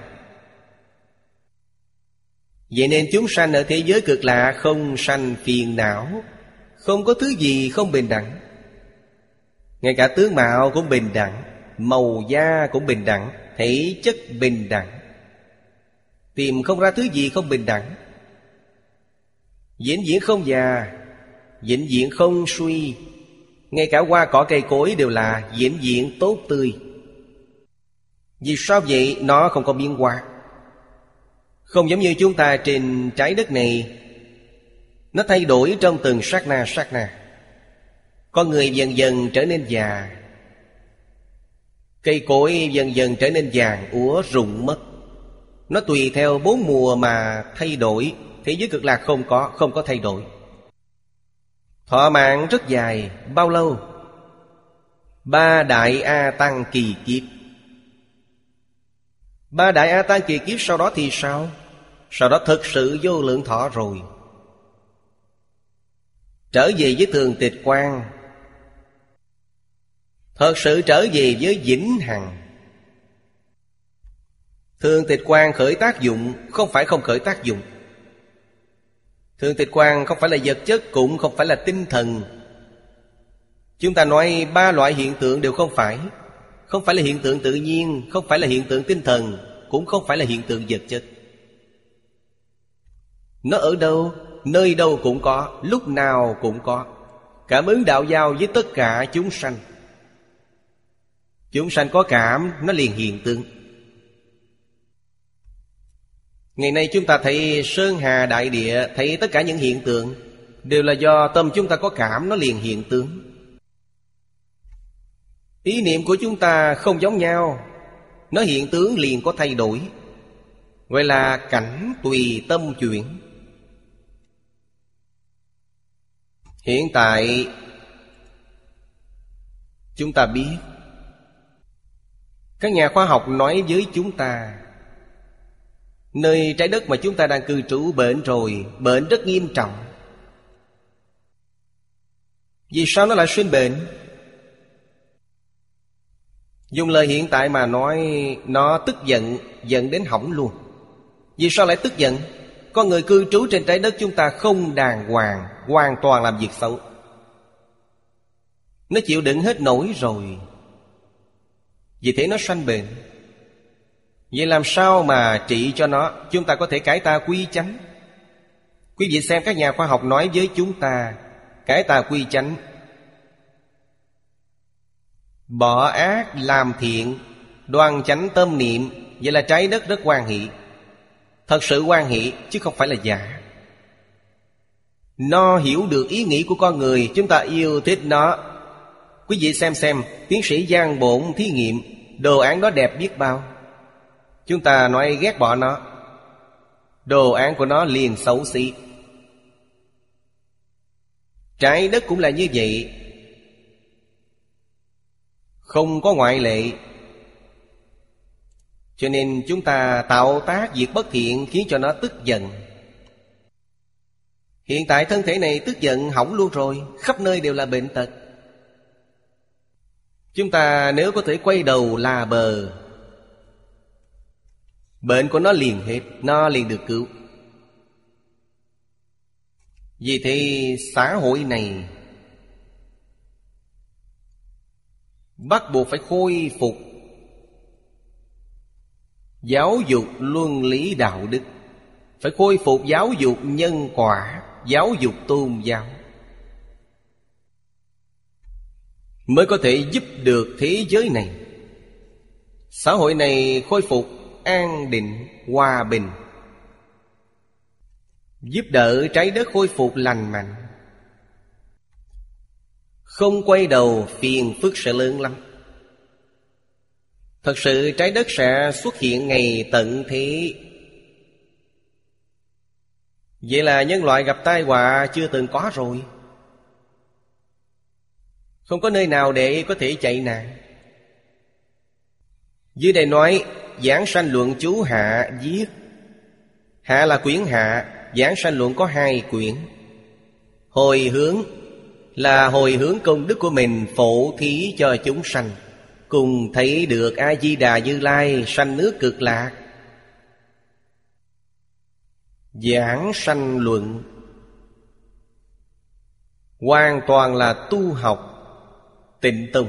S2: Vậy nên chúng sanh ở thế giới Cực Lạc không sanh phiền não, không có thứ gì không bình đẳng. Ngay cả tướng mạo cũng bình đẳng, màu da cũng bình đẳng, thể chất bình đẳng. Tìm không ra thứ gì không bình đẳng. Vĩnh viễn không già, vĩnh viễn không suy. Ngay cả hoa cỏ cây cối đều là vĩnh viễn tốt tươi. Vì sao vậy? Nó không có biến hóa. Không giống như chúng ta trên trái đất này, nó thay đổi trong từng sát na sát na. Con người dần dần trở nên già, cây cối dần dần trở nên vàng úa rụng mất. Nó tùy theo bốn mùa mà thay đổi. Thế giới Cực Lạc không có, không có thay đổi. Thọ mạng rất dài. Bao lâu? Ba đại A Tăng kỳ kiếp. Ba đại A Tăng kỳ kiếp sau đó thì sao? Sau đó thực sự vô lượng thọ rồi, trở về với thường tịch quan, thật sự trở về với vĩnh hằng. Thường tịch quan khởi tác dụng, không phải không khởi tác dụng. Thường tịch quan không phải là vật chất, cũng không phải là tinh thần. Chúng ta nói ba loại hiện tượng đều không phải. Không phải là hiện tượng tự nhiên, không phải là hiện tượng tinh thần, cũng không phải là hiện tượng vật chất. Nó ở đâu? Nơi đâu cũng có, lúc nào cũng có. Cảm ứng đạo giao với tất cả chúng sanh. Chúng sanh có cảm, nó liền hiện tượng. Ngày nay chúng ta thấy sơn hà đại địa, thấy tất cả những hiện tượng đều là do tâm chúng ta có cảm, nó liền hiện tướng. Ý niệm của chúng ta không giống nhau, nó hiện tướng liền có thay đổi. Gọi là cảnh tùy tâm chuyển. Hiện tại chúng ta biết, các nhà khoa học nói với chúng ta, nơi trái đất mà chúng ta đang cư trú bệnh rồi, bệnh rất nghiêm trọng. Vì sao nó lại sinh bệnh? Dùng lời hiện tại mà nói, nó tức giận, giận đến hỏng luôn. Vì sao lại tức giận? Con người cư trú trên trái đất chúng ta không đàng hoàng, hoàn toàn làm việc xấu. Nó chịu đựng hết nổi rồi, vì thế nó sanh bệnh. Vậy làm sao mà trị cho nó? Chúng ta có thể cải tà quy chánh. Quý vị xem các nhà khoa học nói với chúng ta, cải tà quy chánh, bỏ ác làm thiện, đoan chánh tâm niệm. Vậy là trái đất rất hoan hỷ, thật sự hoan hỷ chứ không phải là giả. Nó hiểu được ý nghĩ của con người, chúng ta yêu thích nó. Quý vị xem xem, tiến sĩ Giang Bổn thí nghiệm, đồ án đó đẹp biết bao. Chúng ta nói ghét bỏ nó, đồ án của nó liền xấu xí. Trái đất cũng là như vậy, không có ngoại lệ. Cho nên chúng ta tạo tác việc bất thiện khiến cho nó tức giận. Hiện tại thân thể này tức giận hỏng luôn rồi, khắp nơi đều là bệnh tật. Chúng ta nếu có thể quay đầu là bờ, bệnh của nó liền hết, nó liền được cứu. Vì thế xã hội này bắt buộc phải khôi phục giáo dục luân lý đạo đức, phải khôi phục giáo dục nhân quả, giáo dục tôn giáo, mới có thể giúp được thế giới này, xã hội này khôi phục an định, hòa bình, giúp đỡ trái đất khôi phục lành mạnh. Không quay đầu phiền phức sẽ lớn lắm. Thật sự trái đất sẽ xuất hiện ngày tận thế. Vậy là nhân loại gặp tai họa chưa từng có rồi, không có nơi nào để có thể chạy nạn. Dưới đây nói Giảng Sanh Luận chú Hạ viết. Hạ là quyển Hạ, Giảng Sanh Luận có hai quyển. Hồi hướng là hồi hướng công đức của mình phổ thí cho chúng sanh, cùng thấy được A-di-đà Như Lai sanh nước Cực Lạc. Giảng Sanh Luận hoàn toàn là tu học Tịnh Tông.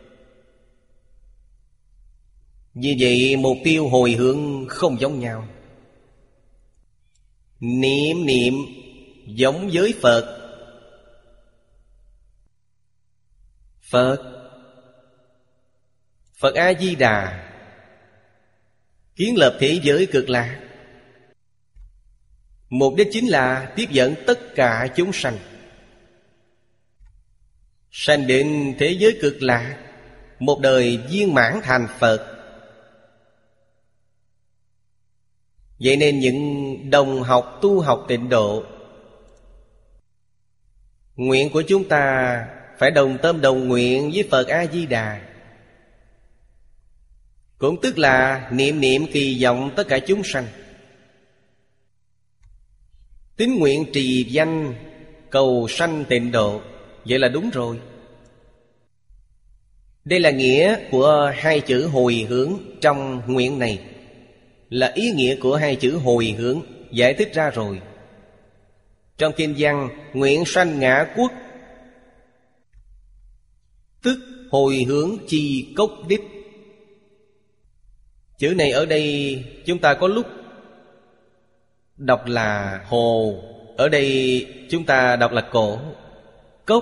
S2: Như vậy mục tiêu hồi hướng không giống nhau. Niệm niệm giống với Phật. Phật Phật A-di-đà kiến lập thế giới Cực Lạc, mục đích chính là tiếp dẫn tất cả chúng sanh sanh đến thế giới Cực Lạc, một đời viên mãn thành Phật. Vậy nên những đồng học tu học tịnh độ, nguyện của chúng ta phải đồng tâm đồng nguyện với Phật A-di-đà, cũng tức là niệm niệm kỳ vọng tất cả chúng sanh, tín nguyện trì danh cầu sanh tịnh độ. Vậy là đúng rồi. Đây là nghĩa của hai chữ hồi hướng trong nguyện này, là ý nghĩa của hai chữ hồi hướng giải thích ra rồi. Trong kinh văn nguyện sanh ngã quốc, tức hồi hướng chi cốc đích. Chữ này ở đây chúng ta có lúc đọc là hồ, ở đây chúng ta đọc là cổ. Cốc,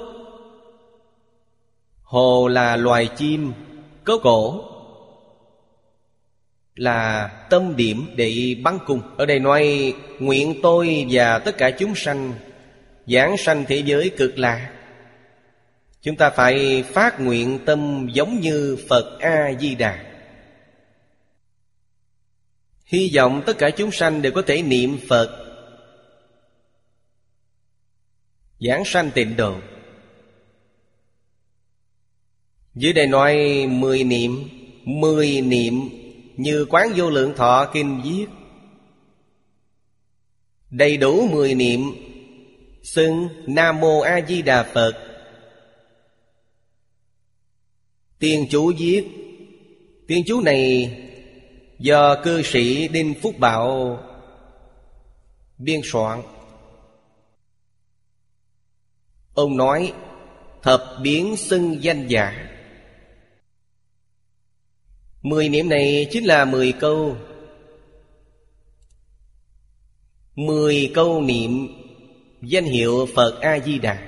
S2: hồ là loài chim, cốc cổ là tâm điểm để bắn cung. Ở đây nói nguyện tôi và tất cả chúng sanh giảng sanh thế giới Cực Lạc. Chúng ta phải phát nguyện tâm giống như Phật A-di-đà, hy vọng tất cả chúng sanh đều có thể niệm Phật, giảng sanh tịnh độ. Dưới đây nói mười niệm, mười niệm như Quán Vô Lượng Thọ kinh viết. Đầy đủ mười niệm xưng Nam Mô A Di Đà Phật. Tiên chú viết. Tiên chú này do cư sĩ Đinh Phúc Bảo biên soạn. Ông nói thập biến xưng danh giả. Mười niệm này chính là mười câu. Mười câu niệm danh hiệu Phật A-di-đà.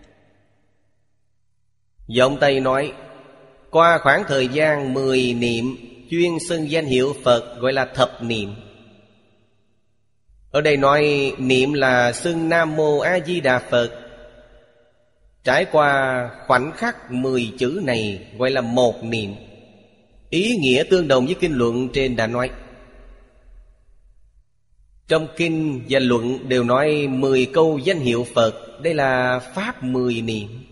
S2: Giọng Tây nói qua khoảng thời gian mười niệm chuyên xưng danh hiệu Phật gọi là thập niệm. Ở đây nói niệm là xưng Nam Mô A Di Đà Phật. Trải qua khoảnh khắc mười chữ này gọi là một niệm. Ý nghĩa tương đồng với kinh luận trên đã nói. Trong kinh và luận đều nói mười câu danh hiệu Phật. Đây là pháp mười niệm.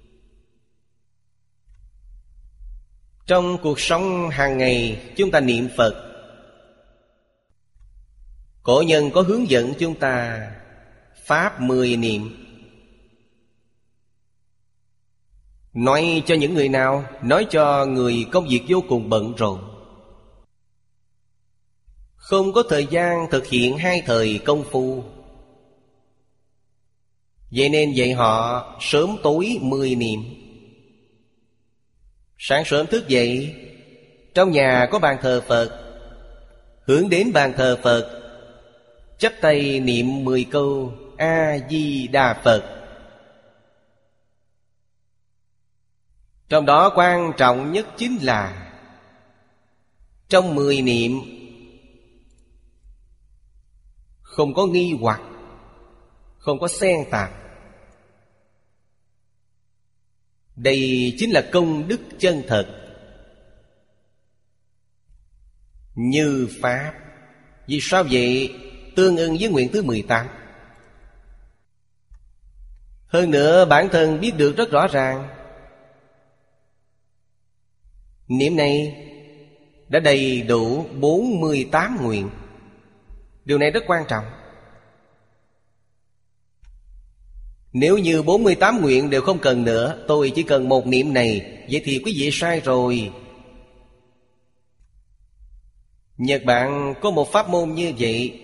S2: Trong cuộc sống hàng ngày chúng ta niệm Phật. Cổ nhân có hướng dẫn chúng ta pháp mười niệm. Nói cho những người nào? Nói cho người công việc vô cùng bận rộn, không có thời gian thực hiện hai thời công phu. Vậy nên dạy họ sớm tối mười niệm. Sáng sớm thức dậy, trong nhà có bàn thờ Phật, hướng đến bàn thờ Phật, chắp tay niệm mười câu A-di-đà Phật. Trong đó quan trọng nhất chính là trong mười niệm không có nghi hoặc, không có xen tạp. Đây chính là công đức chân thật. Như Pháp. Vì sao vậy? Tương ưng với nguyện thứ mười tám. Hơn nữa bản thân biết được rất rõ ràng, niệm này đã đầy đủ bốn mươi tám nguyện. Điều này rất quan trọng. Nếu như bốn mươi tám nguyện đều không cần nữa, tôi chỉ cần một niệm này, vậy thì quý vị sai rồi. Nhật Bản có một pháp môn như vậy,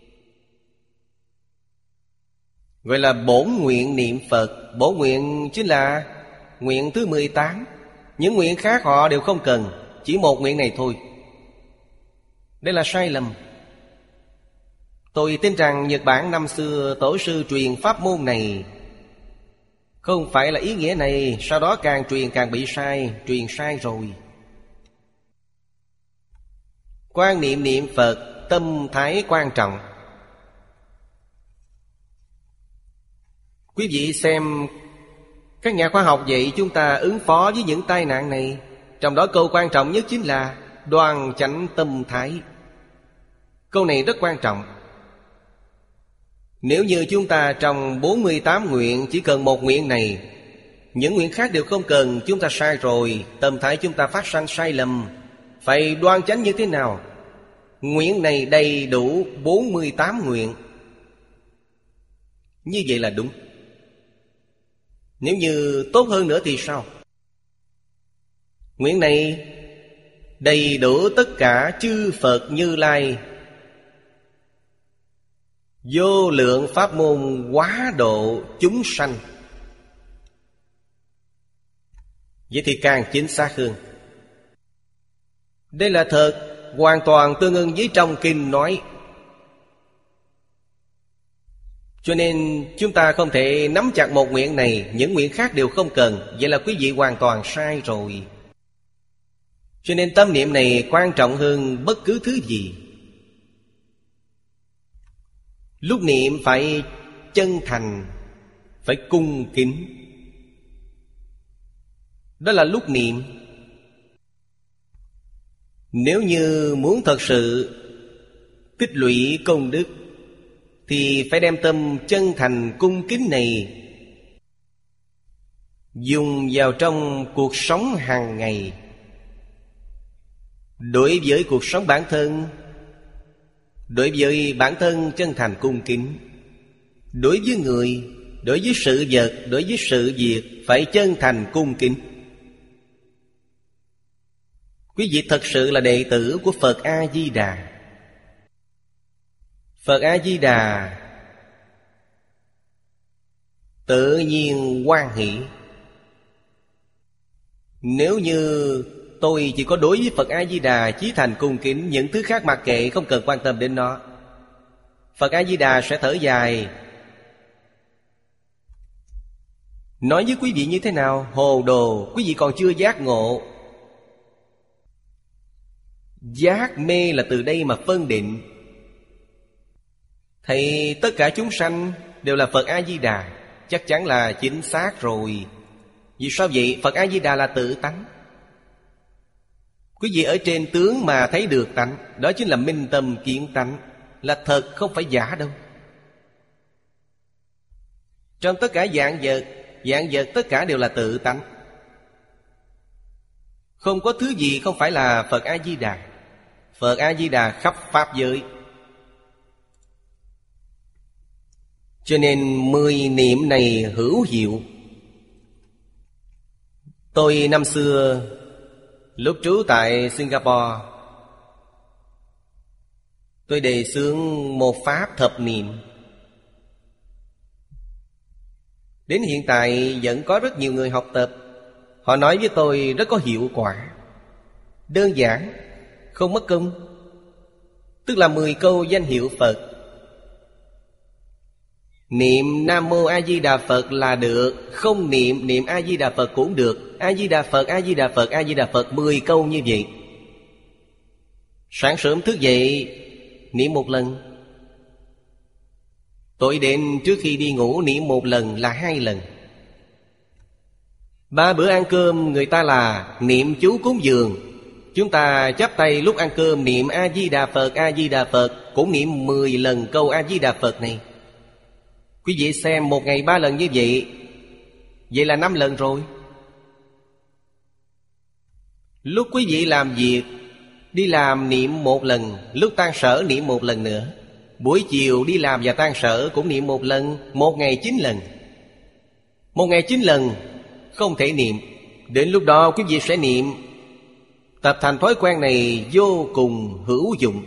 S2: gọi là bổn nguyện niệm Phật. Bổn nguyện chính là nguyện thứ mười tám. Những nguyện khác họ đều không cần, chỉ một nguyện này thôi. Đây là sai lầm. Tôi tin rằng Nhật Bản năm xưa tổ sư truyền pháp môn này không phải là ý nghĩa này. Sau đó càng truyền càng bị sai, truyền sai rồi. Quan niệm niệm Phật, tâm thái quan trọng. Quý vị xem các nhà khoa học dạy chúng ta ứng phó với những tai nạn này. Trong đó câu quan trọng nhất chính là đoan chánh tâm thái. Câu này rất quan trọng. Nếu như chúng ta trong bốn mươi tám nguyện chỉ cần một nguyện này, những nguyện khác đều không cần, chúng ta sai rồi. Tâm thái chúng ta phát sanh sai lầm. Phải đoan chánh như thế nào? Nguyện này đầy đủ bốn mươi tám nguyện. Như vậy là đúng. Nếu như tốt hơn nữa thì sao? Nguyện này đầy đủ tất cả chư Phật Như Lai, vô lượng pháp môn hóa độ chúng sanh. Vậy thì càng chính xác hơn. Đây là thật, hoàn toàn tương ưng với trong kinh nói. Cho nên chúng ta không thể nắm chặt một nguyện này, những nguyện khác đều không cần. Vậy là quý vị hoàn toàn sai rồi. Cho nên tâm niệm này quan trọng hơn bất cứ thứ gì. Lúc niệm phải chân thành, phải cung kính. Đó là lúc niệm. Nếu như muốn thật sự tích lũy công đức thì phải đem tâm chân thành cung kính này dùng vào trong cuộc sống hàng ngày. Đối với cuộc sống bản thân, đối với bản thân chân thành cung kính. Đối với người, đối với sự vật, đối với sự việc phải chân thành cung kính. Quý vị thật sự là đệ tử của Phật A-di-đà. Phật A-di-đà tự nhiên hoan hỷ. Nếu như tôi chỉ có đối với Phật A-di-đà chí thành cung kính, những thứ khác mặc kệ, không cần quan tâm đến nó, Phật A-di-đà sẽ thở dài. Nói với quý vị như thế nào? Hồ đồ, quý vị còn chưa giác ngộ. Giác mê là từ đây mà phân định. Thì tất cả chúng sanh đều là Phật A-di-đà, chắc chắn là chính xác rồi. Vì sao vậy? Phật A-di-đà là tự tánh. Quý vị ở trên tướng mà thấy được tánh, đó chính là minh tâm kiến tánh, là thật không phải giả đâu. Trong tất cả vạn vật, vạn vật tất cả đều là tự tánh. Không có thứ gì không phải là Phật A-di-đà. Phật A-di-đà khắp pháp giới. Cho nên mười niệm này hữu hiệu. Tôi năm xưa lúc trú tại Singapore, tôi đề xướng một pháp thập niệm. Đến hiện tại vẫn có rất nhiều người học tập. Họ nói với tôi rất có hiệu quả, đơn giản, không mất công. Tức là mười câu danh hiệu Phật. Niệm Nam Mô A Di Đà Phật là được, không niệm niệm A Di Đà Phật cũng được. A Di Đà Phật, A Di Đà Phật, A Di Đà Phật, mười câu như vậy. Sáng sớm thức dậy niệm một lần, tối đến trước khi đi ngủ niệm một lần là hai lần. Ba bữa ăn cơm người ta là niệm chú cúng dường. Chúng ta chắp tay lúc ăn cơm niệm A Di Đà Phật, A Di Đà Phật, cũng niệm mười lần câu A Di Đà Phật này. Quý vị xem, một ngày ba lần như vậy, vậy là năm lần rồi. Lúc quý vị làm việc, đi làm niệm một lần, lúc tan sở niệm một lần nữa. Buổi chiều đi làm và tan sở cũng niệm một lần. Một ngày chín lần. Một ngày chín lần không thể niệm. Đến lúc đó quý vị sẽ niệm. Tập thành thói quen này vô cùng hữu dụng.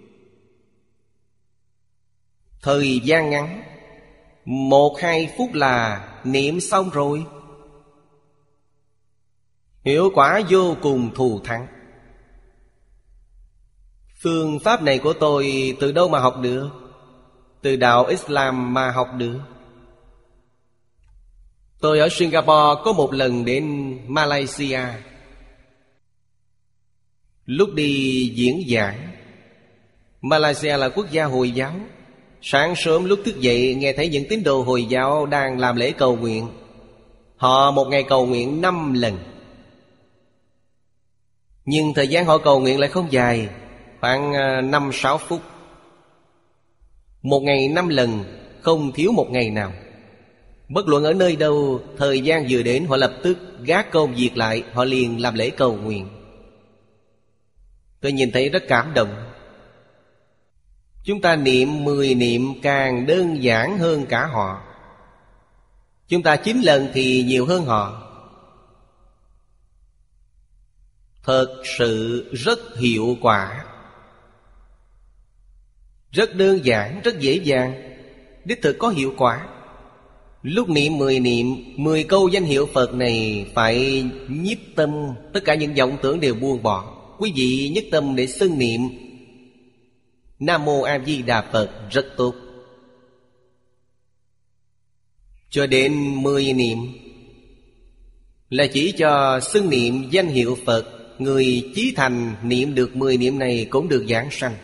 S2: Thời gian ngắn, một hai phút là niệm xong rồi. Hiệu quả vô cùng thù thắng. Phương pháp này của tôi từ đâu mà học được? Từ đạo Islam mà học được. Tôi ở Singapore có một lần đến Malaysia. Lúc đi diễn giảng, Malaysia là quốc gia Hồi giáo. Sáng sớm lúc thức dậy nghe thấy những tín đồ Hồi giáo đang làm lễ cầu nguyện. Họ một ngày cầu nguyện năm lần. Nhưng thời gian họ cầu nguyện lại không dài, khoảng năm sáu phút. Một ngày năm lần, không thiếu một ngày nào. Bất luận ở nơi đâu, thời gian vừa đến họ lập tức gác công việc lại, họ liền làm lễ cầu nguyện. Tôi nhìn thấy rất cảm động. Chúng ta niệm mười niệm càng đơn giản hơn cả họ. Chúng ta chín lần thì nhiều hơn họ. Thật sự rất hiệu quả. Rất đơn giản, rất dễ dàng. Đích thực có hiệu quả. Lúc niệm mười niệm, mười câu danh hiệu Phật này phải nhiếp tâm. Tất cả những vọng tưởng đều buông bỏ. Quý vị nhất tâm để xưng niệm Nam Mô A Di Đà Phật rất tốt. Cho đến mười niệm là chỉ cho xưng niệm danh hiệu Phật. Người chí thành niệm được mười niệm này cũng được giảng sanh.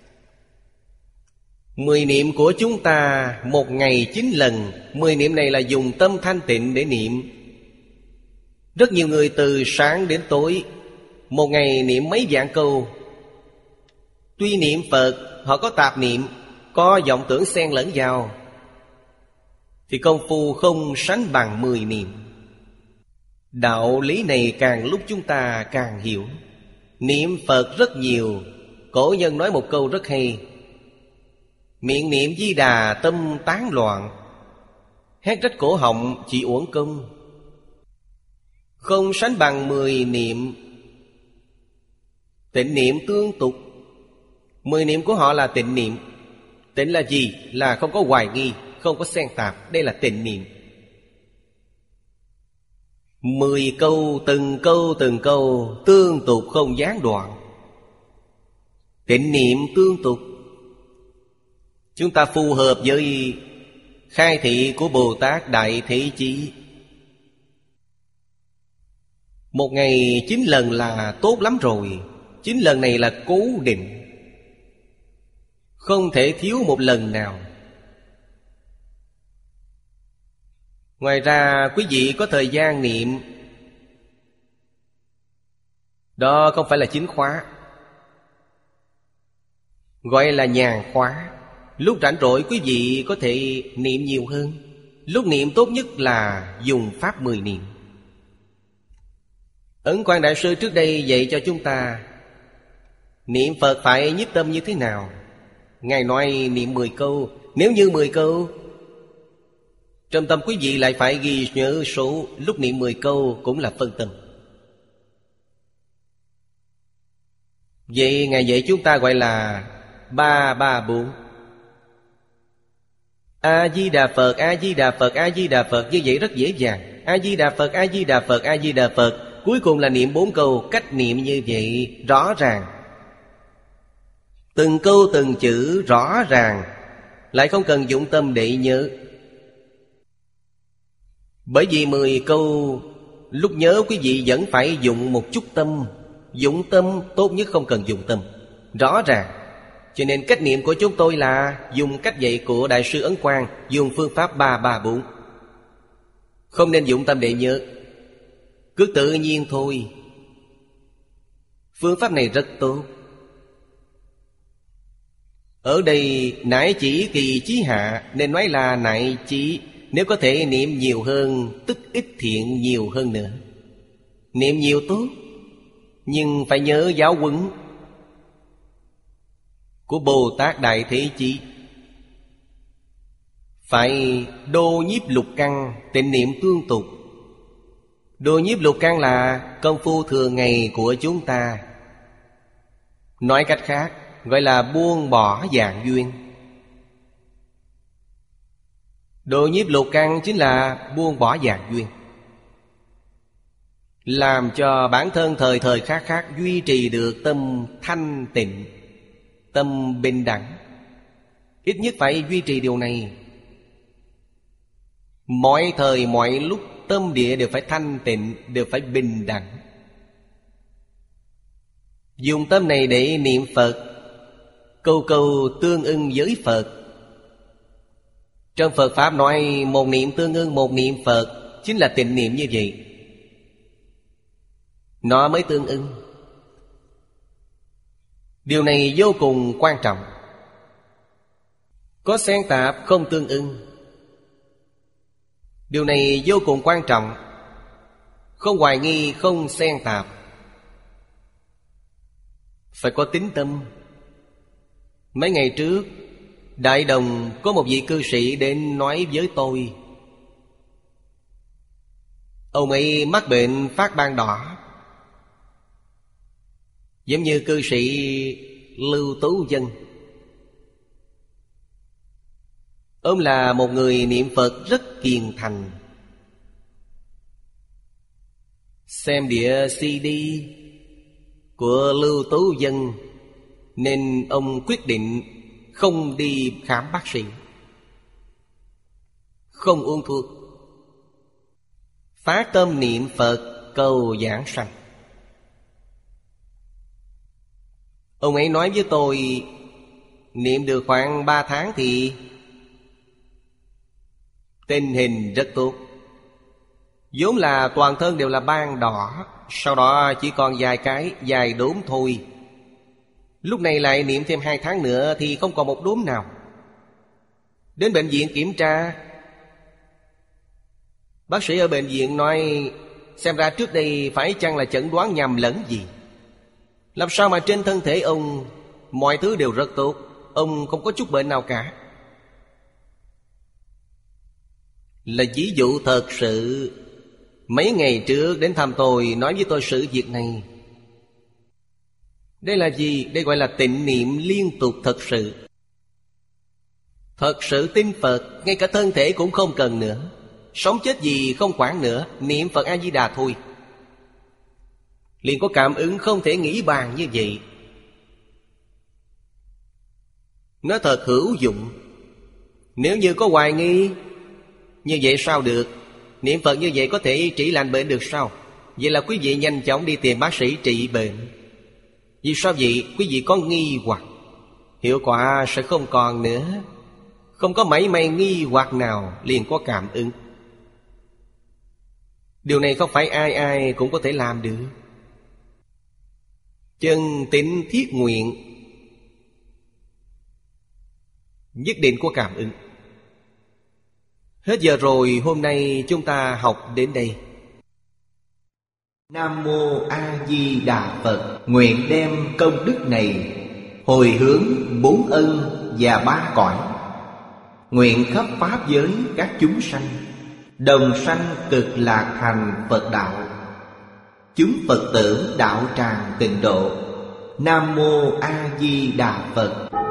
S2: Mười niệm của chúng ta một ngày chín lần. Mười niệm này là dùng tâm thanh tịnh để niệm. Rất nhiều người từ sáng đến tối một ngày niệm mấy vạn câu. Tuy niệm Phật, họ có tạp niệm, có vọng tưởng xen lẫn vào, thì công phu không sánh bằng mười niệm. Đạo lý này càng lúc chúng ta càng hiểu. Niệm Phật rất nhiều. Cổ nhân nói một câu rất hay: miệng niệm Di Đà tâm tán loạn, hét rách cổ họng chỉ uổng công. Không sánh bằng mười niệm. Tịnh niệm tương tục. Mười niệm của họ là tịnh niệm. Tịnh là gì? Là không có hoài nghi, không có xen tạp. Đây là tịnh niệm. Mười câu, từng câu từng câu tương tục không gián đoạn. Tịnh niệm tương tục. Chúng ta phù hợp với khai thị của Bồ Tát Đại Thế Chí. Một ngày chín lần là tốt lắm rồi. Chín lần này là cố định, không thể thiếu một lần nào. Ngoài ra quý vị có thời gian niệm, đó không phải là chính khóa, gọi là nhàn khóa. Lúc rảnh rỗi quý vị có thể niệm nhiều hơn. Lúc niệm tốt nhất là dùng pháp mười niệm. Ấn Quang Đại Sư trước đây dạy cho chúng ta niệm Phật phải nhiếp tâm như thế nào. Ngài nói niệm mười câu. Nếu như mười câu, trong tâm quý vị lại phải ghi nhớ số. Lúc niệm mười câu cũng là phân tâm. Vậy Ngài dạy chúng ta gọi là ba ba bốn. A-di-đà Phật, A-di-đà Phật, A-di-đà Phật. Như vậy rất dễ dàng. A-di-đà Phật, A-di-đà Phật, A-di-đà Phật. Cuối cùng là niệm bốn câu. Cách niệm như vậy rõ ràng, từng câu từng chữ rõ ràng, lại không cần dụng tâm để nhớ. Bởi vì mười câu lúc nhớ quý vị vẫn phải dụng một chút tâm. Dụng tâm tốt nhất không cần dụng tâm, rõ ràng. Cho nên cách niệm của chúng tôi là dùng cách dạy của Đại sư Ấn Quang, dùng phương pháp ba ba bốn. Không nên dụng tâm để nhớ, cứ tự nhiên thôi. Phương pháp này rất tốt. Ở đây nại chỉ kỳ chí hạ, nên nói là nại chỉ. Nếu có thể niệm nhiều hơn, tức ít thiện nhiều hơn nữa. Niệm nhiều tốt, nhưng phải nhớ giáo huấn của Bồ Tát Đại Thế Chí. Phải đô nhiếp lục căn, tịnh niệm tương tục. Đô nhiếp lục căn là công phu thường ngày của chúng ta. Nói cách khác, gọi là buông bỏ dạng duyên. Đô nhiếp lục căn chính là buông bỏ dạng duyên, làm cho bản thân thời thời khắc khắc duy trì được tâm thanh tịnh, tâm bình đẳng. Ít nhất phải duy trì điều này. Mọi thời mọi lúc tâm địa đều phải thanh tịnh, đều phải bình đẳng. Dùng tâm này để niệm Phật, câu câu tương ưng với Phật. Trong Phật Pháp nói một niệm tương ưng một niệm Phật, chính là tịnh niệm như vậy. Nó mới tương ưng. Điều này vô cùng quan trọng. Có xen tạp không tương ưng. Điều này vô cùng quan trọng. Không hoài nghi, không xen tạp. Phải có tín tâm. Mấy ngày trước, Đại Đồng có một vị cư sĩ đến nói với tôi. Ông ấy mắc bệnh phát ban đỏ, giống như cư sĩ Lưu Tú Dân. Ông là một người niệm Phật rất kiền thành. Xem đĩa xê đê của Lưu Tú Dân, nên ông quyết định không đi khám bác sĩ, không uống thuốc, phát tâm niệm Phật cầu giảng sanh. Ông ấy nói với tôi, niệm được khoảng ba tháng thì tình hình rất tốt. vốn là toàn thân đều là ban đỏ, sau đó chỉ còn vài cái, vài đốm thôi. Lúc này lại niệm thêm hai tháng nữa thì không còn một đốm nào. Đến bệnh viện kiểm tra, bác sĩ ở bệnh viện nói, xem ra trước đây phải chăng là chẩn đoán nhầm lẫn gì. Làm sao mà trên thân thể ông mọi thứ đều rất tốt, ông không có chút bệnh nào cả. Là ví dụ thật sự. Mấy ngày trước đến thăm tôi, nói với tôi sự việc này. Đây là gì? Đây gọi là tịnh niệm liên tục thật sự. Thật sự tin Phật, ngay cả thân thể cũng không cần nữa, sống chết gì không quản nữa, niệm Phật A-di-đà thôi. Liền có cảm ứng không thể nghĩ bàn như vậy. Nó thật hữu dụng. Nếu như có hoài nghi, như vậy sao được? Niệm Phật như vậy có thể trị lành bệnh được sao? Vậy là quý vị nhanh chóng đi tìm bác sĩ trị bệnh. Vì sao vậy? Quý vị có nghi hoặc. hiệu quả sẽ không còn nữa. Không có mảy may nghi hoặc nào liền có cảm ứng. Điều này không phải ai ai cũng có thể làm được. Chân tín thiết nguyện nhất định có cảm ứng. Hết giờ rồi, hôm nay chúng ta học đến đây.
S1: Nam Mô A Di Đà Phật. Nguyện đem công đức này hồi hướng bốn ân và ba cõi, nguyện khắp pháp giới các chúng sanh đồng sanh cực lạc thành Phật đạo. Chúng Phật tử đạo tràng tịnh độ. Nam Mô A Di Đà Phật.